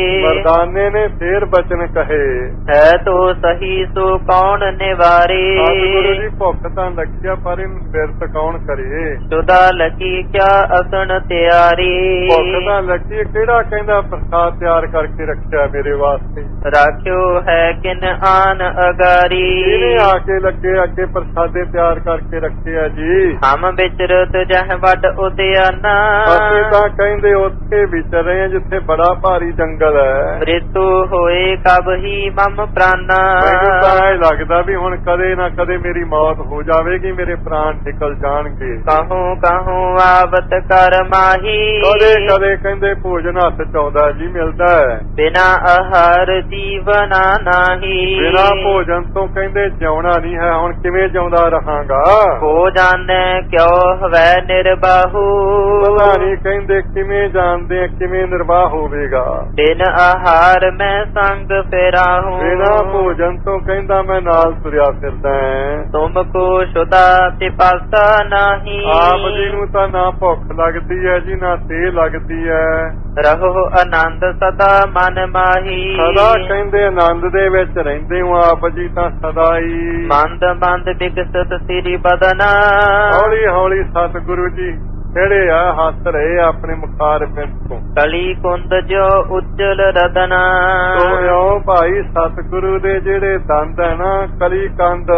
ਮਰਦਾਨੇ ਨੇ ਫੇਰ ਬਚਨ ਕਹੇ। ਹੈ ਤੋ ਸਹੀ ਸੋ ਕੌਣ ਨਿਵਾਰੇ ਸਤਿਗੁਰੂ ਜੀ ਭੁੱਖ ਤਾਂ ਲੱਗਿਆ ਪਰ ਇਹਨੂੰ ਬਿਰਤ ਕੌਣ ਕਰੇ। ਸੁਦਾ ਲੱਗੀ ਕਿਆ ਅਸਣ ਤਿਆਰੀ ਭੁੱਖ ਤਾਂ ਲੱਗੀ ਕਿਹੜਾ ਕਹਿੰਦਾ ਪ੍ਰਸਾਦ ਤਿਆਰ ਕਰਕੇ ਰੱਖਿਆ ਮੇਰੇ ਵਾਸਤੇ। ਰਾਖਿਓ ਹੈ ਕਿਨ ਆਨ ਅਗਾਰੀ ਇਹਨੇ ਆ ਕੇ ਲੱਗੇ ਅੱਗੇ ਪ੍ਰਸਾਦੇ ਤਿਆਰ ਕਰਕੇ ਰੱਖਿਆ ਜੀ। ਹਮ ਵਿਚਰਤ ਜਹ ਵੱਡ ਉਦਿਆਨਾ ਅਸੀਂ ਤਾਂ ਕਹਿੰਦੇ ਉੱਥੇ ਵਿਚਰ ਰਹੇ ਜਿੱਥੇ ਬੜਾ ਭਾਰੀ ਜੰਗਲ ਹੈ। ਮ੍ਰਿਤੂ ਹੋਏ ਕਬ ਹੀ ਮਮ ਪ੍ਰਾਨਾ ਮੈਨੂੰ ਤਾਂ ਇਹ ਲੱਗਦਾ ਵੀ ਹੁਣ ਕਦੇ ਨਾ ਕਦੇ ਮੇਰੀ ਮੌਤ ਹੋ ਜਾਵੇਗੀ, ਮੇਰੇ ਪ੍ਰਾਣ ਨਿਕਲ ਜਾਣਗੇ। ਕਹੂੰ ਕਹੂੰ ਆਵਤ ਕਰ ਮਾਹੀ ਕਦੇ ਕਦੇ ਕਹਿੰਦੇ ਭੋਜਨ ਹੱਥ ਚ ਆਉਂਦਾ ਜੀ ਮਿਲਦਾ ਹੈ। ਬਿਨਾ ਆਹਾਰ ਜੀਵਨਾ ਨਾਹੀ ਬਿਨਾ ਭੋਜਨ ਤੋਂ ਕਹਿੰਦੇ ਜਿਉਣਾ ਨਹੀਂ ਹੈ। ਹੁਣ ਕਿਵੇਂ ਜਿਉਂਦਾ ਰਹਾਂਗਾ। ਹੋ ਜਾਣੈ ਕਿਉ ਹਵੈ ਨਿਰਬਾਹੂ ਪਤਾ ਨਹੀਂ ਕਹਿੰਦੇ ਕਿਵੇਂ ਜਾਣਦੇ ਕਿਵੇਂ ਨਿਰਵਾਹ ਹੋਵੇਗਾ। ਬਿਨ ਆਹਾਰ ਮੈਂ ਸੰਗ ਫਿਰਾਹੂੰ ਬਿਨਾ ਭੋਜਨ ਤੋਂ ਕਹਿੰਦਾ ਮੈਂ ਨਾਲ ਤੁਰਿਆ ਫਿਰਦਾ। ਤੁਮ ਕੋ ਸ਼ੁਦਾ ਪਿਪਾਸਾ ਨਹੀਂ ਆਪ ਜੀ ਨੂੰ ਤਾਂ ਨਾ ਭੁੱਖ ਲੱਗਦੀ ਹੈ ਜੀ ਨਾ ਤੇ ਲੱਗਦੀ ਹੈ। ਰਹੋ ਆਨੰਦ ਸਦਾ ਮਨ ਮਾਹੀ ਸਦਾ ਕਹਿੰਦੇ ਆਨੰਦ ਦੇ ਵਿੱਚ ਰਹਿੰਦੇ ਹੋ ਆਪ ਜੀ ਤਾਂ ਸਦਾ ਹੀ। ਮੰਦ ਮੰਦ ਵਿਕਸਤ ਸਿਰੀ ਬਦਨਾ ਹੌਲੀ ਹੌਲੀ ਸਤਿਗੁਰੂ ਜੀ ਕਿਹੜੇ ਆ ਹੱਸ ਰਹੇ ਆਪਣੇ ਮੁਖਾਰ ਪਿੰਡ ਤੋਂ। ਕਲੀ ਕੁੰਦ ਜੋ ਉਜਲ ਰਦਨਾ ਸੋਇਓ ਭਾਈ ਸਤਿਗੁਰੂ ਦੇ ਜਿਹੜੇ ਦੰਦ ਹੈ ਨਾ ਕਲੀ ਕੰਦ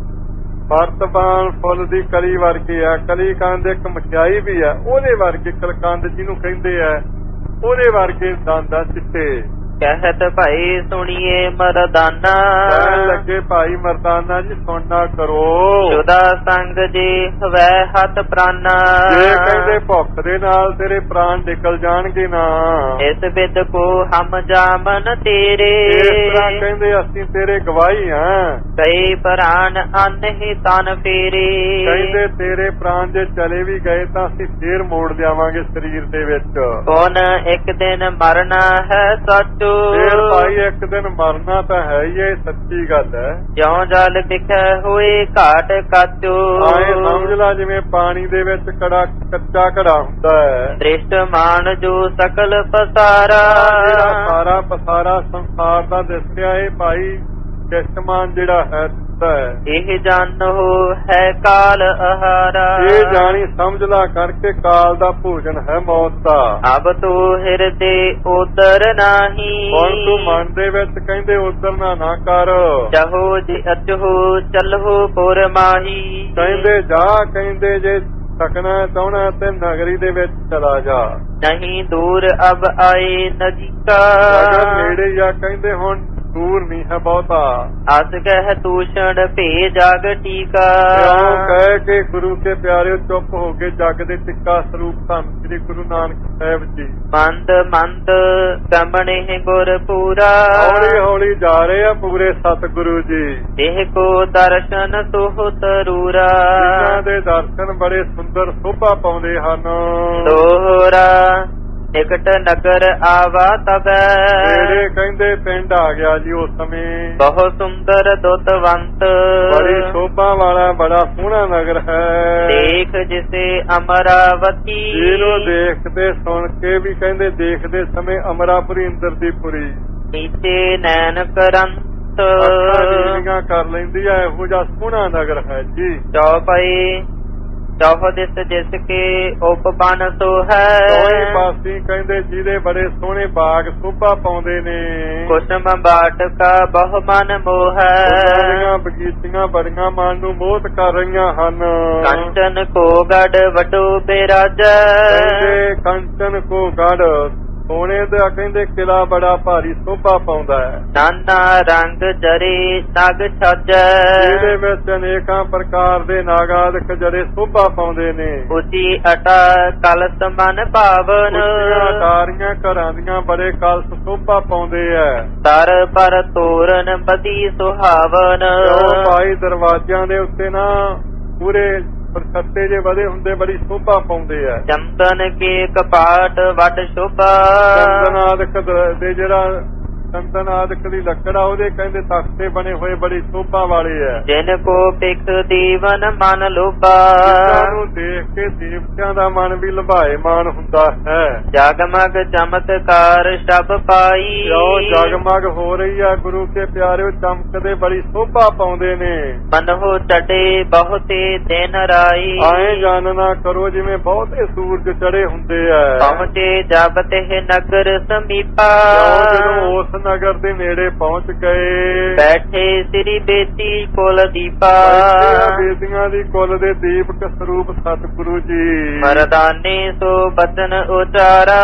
ਵਰਤਮਾਨ ਫੁੱਲ ਦੀ ਕਲੀ ਵਰਗੀ ਆ। ਕਲੀ ਕੰਦ ਇੱਕ ਮਠਿਆਈ ਵੀ ਆ ਉਹਦੇ ਵਰਗੇ ਕਲਕੰਦ ਜਿਹਨੂੰ ਕਹਿੰਦੇ ਆ ਉਹਦੇ ਵਰਗੇ ਦੰਦ ਆ ਚਿੱਟੇ। ਕਹਿਤ ਭਾਈ ਸੁਣੀਏ ਮਰਦਾਨਾ ਕਹਿਣ ਲੱਗੇ ਭਾਈ ਮਰਦਾਨਾ ਜੀ ਸੁਣਨਾ ਕਰੋ। ਸ਼ੁਦਾ ਸੰਗ ਜੀ ਹਵੈ ਹੱਥ ਪ੍ਰਾਨਾ ਜੇ ਕਹਿੰਦੇ ਭੁੱਖ ਦੇ ਨਾਲ ਤੇਰੇ ਪ੍ਰਾਣ ਨਿਕਲ ਜਾਣਗੇ ਨਾ। ਇਸ ਵਿਦ ਕੋ ਹਮ ਜਾਮਨ ਤੇਰੇ ਇਸ ਤਰ੍ਹਾਂ ਕਹਿੰਦੇ ਅਸੀਂ ਤੇਰੇ ਗਵਾਹੀ ਹਾਂ। ਕਈ ਪ੍ਰਾਣ ਅੰਨ ਹੀ ਤਨ ਫੇਰੇ ਕਹਿੰਦੇ ਤੇਰੇ ਪ੍ਰਾਣ ਜੇ ਚਲੇ ਵੀ ਗਏ ਤਾਂ ਅਸੀਂ ਫੇਰ ਮੋੜ ਲਿਆਵਾਂਗੇ ਸਰੀਰ ਦੇ ਵਿੱਚ। ਕੌਣ ਇੱਕ ਦਿਨ ਮਰਨਾ ਹੈ ਸੱਚ ਫੇਰ ਭਾਈ ਇੱਕ ਦਿਨ ਮਰਨਾ ਤਾਂ ਹੈ ਹੀ ਇਹ ਸੱਚੀ ਗੱਲ ਹੈ। ਜਿਉਂ ਜਲ ਵਿਖੇ ਹੋਏ ਘਾਟ ਕਾਚੋ ਆਏ ਸਮਝ ਲਾ ਜਿਵੇਂ ਪਾਣੀ ਦੇ ਵਿੱਚ ਕੜਾ ਕੱਚਾ ਘੜਾ ਹੁੰਦਾ ਹੈ। ਦ੍ਰਿਸ਼ਟ ਮਾਨ ਜੋ ਸਕਲ ਪਸਾਰਾ ਜਿਹੜਾ ਸਾਰਾ ਪਸਾਰਾ ਸੰਸਾਰ ਦਾ ਦੱਸਿਆ ਇਹ ਭਾਈ ਕਿਸ਼ਤਮਾਨ ਜਿਹੜਾ ਹੈ ਇਹ ਜਾਣੋ ਹੈ ਕਾਲ ਆਹਾਰਾ ਇਹ ਜਾਣੀ ਸਮਝ ਲਾ ਕਰਕੇ ਕਾਲ ਦਾ ਭੋਜਨ ਹੈ ਮੌਤ ਦਾ। ਅਬ ਤੋ ਹਿਰਦੇ ਉਦਰ ਨਹੀਂ ਹੁਣ ਤੂੰ ਮਨ ਦੇ ਵਿੱਚ ਕਹਿੰਦੇ ਉਤਰਨਾ ਨਾ ਕਰ। ਚਾਹੋ ਜੇ ਅਚਹੋ ਚਲੋ ਪੁਰ ਮਾਹੀ ਕਹਿੰਦੇ ਜਾ ਕਹਿੰਦੇ ਜੇ ਸਕਣਾ ਚਾਹਣਾ ਤੇ ਨਗਰੀ ਦੇ ਵਿੱਚ ਚਲਾ ਜਾ। ਨਹੀਂ ਦੂਰ ਅਬ ਆਏ ਨਜੀਕਾ ਨੇੜੇ ਜਾ ਕਹਿੰਦੇ ਹੁਣ ਦੂਰ ਨਹੀਂ ਹੈ ਬਹੁਤਾ। ਅਸ ਕਹਿ ਤੂਸ਼ਣ ਭੇ ਜਗ ਟੀਕਾ ਇਉਂ ਕਹਿ ਕੇ ਗੁਰੂ ਕੇ ਪਿਆਰਿਓ ਚੁੱਪ ਹੋ ਕੇ ਜਗ ਦੇ ਟਿੱਕਾ ਸਰੂਪ ਧੰਨ ਸ੍ਰੀ ਗੁਰੂ ਨਾਨਕ ਸਾਹਿਬ ਜੀ। ਮੰਦ ਮੰਦ ਕਮਣੇ ਗੁਰ ਪੂਰਾ ਹੌਲੀ ਹੌਲੀ ਜਾ ਰਹੇ ਆ ਪੂਰੇ ਸਤਿਗੁਰੂ ਜੀ। ਇਹ ਕੋ ਦਰਸ਼ਨ ਸੋਹ ਤਰੂਰਾ ਇਹਨਾਂ ਦੇ ਦਰਸ਼ਨ ਬੜੇ ਸੁੰਦਰ ਸ਼ੋਭਾ ਪਾਉਂਦੇ ਹਨ। ਦੋਹਰਾ ਨਿਕਟ ਨਗਰ ਆਵਾ ਤਬੈ ਜਿਹੜੇ ਕਹਿੰਦੇ ਪਿੰਡ ਆ ਗਿਆ ਜੀ ਉਸ ਸਮੇਂ। ਬਹੁਤ ਸੁੰਦਰ ਦੁੱਤਵੰਤ ਬੜੀ ਸ਼ੋਭਾ ਵਾਲਾ ਬੜਾ ਸੋਹਣਾ ਨਗਰ ਹੈ। ਦੇਖ ਜਿਸੇ ਅਮਰਾਵਤੀ ਇਹਨੂੰ ਦੇਖਦੇ ਸੁਣ ਕੇ ਵੀ ਕਹਿੰਦੇ ਦੇਖਦੇ ਸਮੇਂ ਅਮਰਾਪੁਰੀ ਇੰਦਰ ਦੀ ਪੁਰੀ ਨੀਚੇ ਨੈਣ ਕਰੰਤ ਅੱਖਾਂ ਕਰ ਲੈਂਦੀ ਹੈ। ਇਹੋ ਜਿਹਾ ਸੋਹਣਾ ਨਗਰ ਹੈ ਜੀ। ਚੌਪਈ ਚੌਹ ਦਿਸ ਜਿਸ ਕੇ ਉਪਬਨ ਸੋ ਹੈ ਸੋਹਣੇ ਪਾਸੀ ਕਹਿੰਦੇ ਜਿਹਦੇ ਬੜੇ ਸੋਹਣੇ ਬਾਗ ਸ਼ੋਭਾ ਪਾਉਂਦੇ ਨੇ। ਕੁਸਮ ਬਾਟਕਾ ਬਹੁ ਮਨ ਮੋਹ ਹੈ ਬਗੀਚੀਆਂ ਬੜੀਆਂ ਮਨ ਨੂੰ ਮੋਹਤ ਕਰ ਰਹੀਆਂ ਹਨ। ਕੰਚਨ ਕੋ ਗੜ ਵਡੋ ਬਿਰਾਜੈ ਕਹਿੰਦੇ ਕੰਚਨ ਕੋ ਗੜ ਸੋਨੇ ਦਾ ਕਹਿੰਦੇ ਕਿਲਾ ਬੜਾ ਭਾਰੀ ਸੋਭਾ ਪਾਉਂਦਾ ਹੈ। ਨਾਨਾ ਰੰਗ ਜਰੇ ਨਗ ਛਾਜੈ, ਇਹਦੇ ਵਿੱਚ ਅਨੇਕਾਂ ਪ੍ਰਕਾਰ ਦੇ ਨਾਗਾਦਿਕ ਜਿਹੜੇ ਸੋਭਾ ਪਾਉਂਦੇ ਨੇ। ਉਚੀ ਅਟਾ ਕਲਸ ਮਨ ਭਾਵਨ, ਉੱਚੀਆਂ ਅਟਾਰੀਆਂ ਘਰਾਂ ਦੀਆਂ ਬੜੇ ਕਲਸ ਸੋਭਾ ਪਾਉਂਦੇ ਐ। ਦਰ ਪਰ ਤੋਰਨ ਬਦੀ ਸੁਹਾਵਨ, ਜੋ ਭਾਈ ਦਰਵਾਜ਼ਿਆਂ ਦੇ ਉੱਤੇ ਨਾ ਪੂਰੇ ਪਰਛੱਤੇ ਜੇ ਵਧੇ ਹੁੰਦੇ ਬੜੀ ਸੋਭਾ ਪਾਉਂਦੇ ਐ। ਚੰਦਨ ਕੇ ਕਪਾਟ ਵੱਡ ਸ਼ੋਭਾ, ਚੰਦਨਾਦਿਕ ਦੇ ਜਿਹੜਾ ਚੰਦਨਾਦਿਕ ਦੀ ਲੱਕੜਾ ਉਹਦੇ ਕਹਿੰਦੇ ਤਖਤੇ ਬਣੇ ਹੋਏ ਬੜੀ ਸ਼ੋਭਾ ਵਾਲੇ ਐ। ਜਿਨ ਕੋ ਪਿਖ ਦੀਵਨ ਮਨ ਲੋਭਾ, ਜਿਨ੍ਹਾਂ ਨੂੰ ਦੇਖ ਕੇ ਦੇਵਤਿਆਂ ਦਾ ਮਨ ਵੀ ਲੁਭਾਏਮਾਨ ਹੁੰਦਾ ਹੈ। ਜਗਮਗ ਚਮਤਕਾਰ ਸ਼ਬ ਪਾਈ, ਜੋ ਜਗਮਗ ਹੋ ਰਹੀ ਆ ਗੁਰੂ ਕੇ ਪਿਆਰਿਓ ਚਮਕਦੇ ਬੜੀ ਸ਼ੋਭਾ ਪਾਉਂਦੇ ਨੇ। ਮਨਹੁ ਚੜੇ ਬਹੁਤੇ ਦਿਨ ਰਾਈ, ਆਏ ਜਾਣਨਾ ਕਰੋ ਜਿਵੇਂ ਬਹੁਤੇ ਸੂਰਜ ਚੜੇ ਹੁੰਦੇ ਐ। ਪਹੁੰਚੇ ਜਬ ਤੇ ਨਗਰ ਸਮੀਪਾ, ਜਦੋਂ ਉਸ ਨਗਰ ਦੇ ਨੇੜੇ ਪਹੁੰਚ ਗਏ ਬੈਠੇ ਸ੍ਰੀ ਬੇਤੀ ਕੁਲ ਦੀਪਾ, ਬੇਦੀਆਂ ਦੀ ਕੁਲ ਦੇ ਦੀਪਕ ਸਰੂਪ ਸਤਿਗੁਰੂ ਜੀ। ਮਰਦਾਨੇ ਸੋ ਬਚਨ ਉਚਾਰਾ,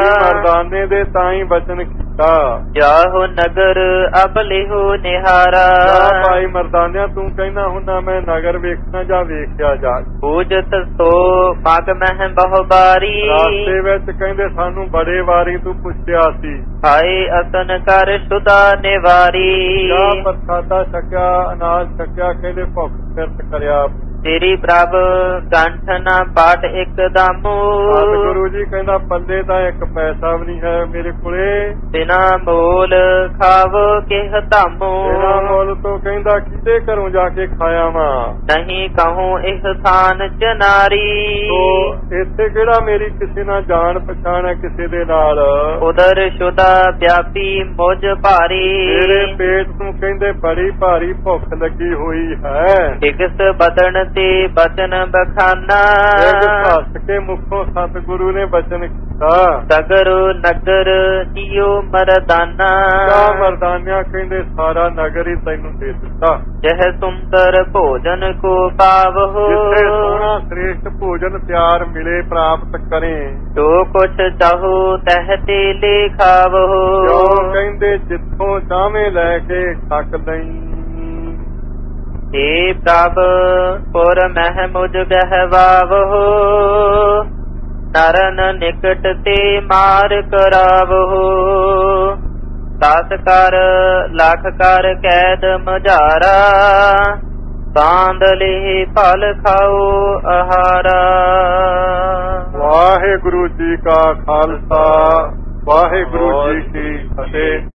ਮਰਦਾਨੇ ਦੇ ਤਾਈ ਬਚਨ ਕੀਤਾ। ਜਾਹੋ ਨਗਰ ਅਬ ਲਿਹੋ ਨਿਹਾਰਾ, ਭਾਈ ਮਰਦਾਨਿਆ ਤੂੰ ਕਹਿੰਦਾ ਹੁੰਦਾ ਮੈਂ ਨਗਰ ਵੇਖਣਾ ਜਾਂ ਵੇਖਿਆ ਜਾ। ਪੂਜਤ ਸੋ ਮਗ ਮਹਿ ਬਹੁ ਬਾਰੀ, ਰਾਸਤੇ ਵਿੱਚ ਕਹਿੰਦੇ ਸਾਨੂੰ ਬੜੇ ਵਾਰੀ ਤੂੰ ਪੁੱਛਿਆ ਸੀ। ਹਾਏ ਅਸਨ ਕਰ ਸੁਦਾ ਨਿਵਾਰੀ, ਜਾਂ ਪ੍ਰਸਾਦਾ ਛਕਿਆ ਅਨਾਜ ਛਕਿਆ ਕਹਿੰਦੇ ਭੁੱਖ ਫਿਰਤ ਕਰਿਆ। ਤੇਰੀ ਪ੍ਰਭ ਕੰਠ ਨਾ ਪਾਟ ਇੱਕ ਦਾਮੂ, ਸਤਿਗੁਰੂ ਜੀ ਕਹਿੰਦਾ ਪੱਲੇ ਤਾਂ ਇੱਕ ਪੈਸਾ ਵੀ ਨਹੀਂ ਹੈ ਮੇਰੇ ਕੋਲੇ। ਬਿਨਾ ਮੋਲ ਖਾਵੋ ਕਿਹ ਧਾਮੂ, ਬਿਨਾ ਮੋਲ ਤੋਂ ਕਹਿੰਦਾ ਕਿਤੇ ਘਰੋਂ ਜਾ ਕੇ ਖਾਇਆ ਵਾਂ। ਨਹੀਂ ਕਹੂੰ ਇਹ ਥਾਨ ਚ ਨਾਰੀ, ਤੋ ਇੱਥੇ ਕਿਹੜਾ ਮੇਰੀ ਕਿਸੇ ਨਾਲ ਜਾਣ ਪਛਾਣ ਹੈ ਕਿਸੇ ਦੇ ਨਾਲ। ਉਦਰ ਸ਼ੁਦਾ ਵਿਆਪੀ ਮੁਝ ਭਾਰੀ, ਮੇਰੇ ਪੇਟ ਨੂੰ ਕਹਿੰਦੇ ਬੜੀ ਭਾਰੀ ਭੁੱਖ ਲੱਗੀ ਹੋਈ ਹੈ। ਕਿਸ ਬਦਨ ਤੇ ਬਚਨ ਬਖਾਨਾ, ਹੱਸ ਕੇ ਮੁਖੋਂ ਸਤਿਗੁਰੂ ਨੇ ਬਚਨ ਕੀਤਾ। ਸਗਰੁ ਨਗਰ ਜੀਓ ਮਰਦਾਨਾ, ਮਰਦਾਨਿਆ ਕਹਿੰਦੇ ਸਾਰਾ ਨਗਰ ਹੀ ਤੈਨੂੰ ਦੇ ਦਿੱਤਾ। ਜਹ ਸੁੰਦਰ ਭੋਜਨ ਕੋ ਪਾਵਹੁ, ਜਿੱਥੇ ਸੋਹਣਾ ਸ੍ਰੇਸ਼ਟ ਭੋਜਨ ਪਿਆਰ ਮਿਲੇ ਪ੍ਰਾਪਤ ਕਰੇ। ਜੋ ਕੁਛ ਚਾਹੋ ਤਹ ਤੇ ਲੈ ਖਾਵਹੁ, ਜੋ ਕਹਿੰਦੇ ਜਿੱਥੋਂ ਚਾਹਵੇਂ ਲੈ ਕੇ ਛਕ ਲਈ। हे प्रभ पुर मह मुझ बहवावहो, नरन निकट ते मार करावहो। दस कर लाख कर कैद मझारा, सांद ले फल खाओ आहारा। वाहिगुरु जी का खालसा वाहिगुरु जी की फतेह।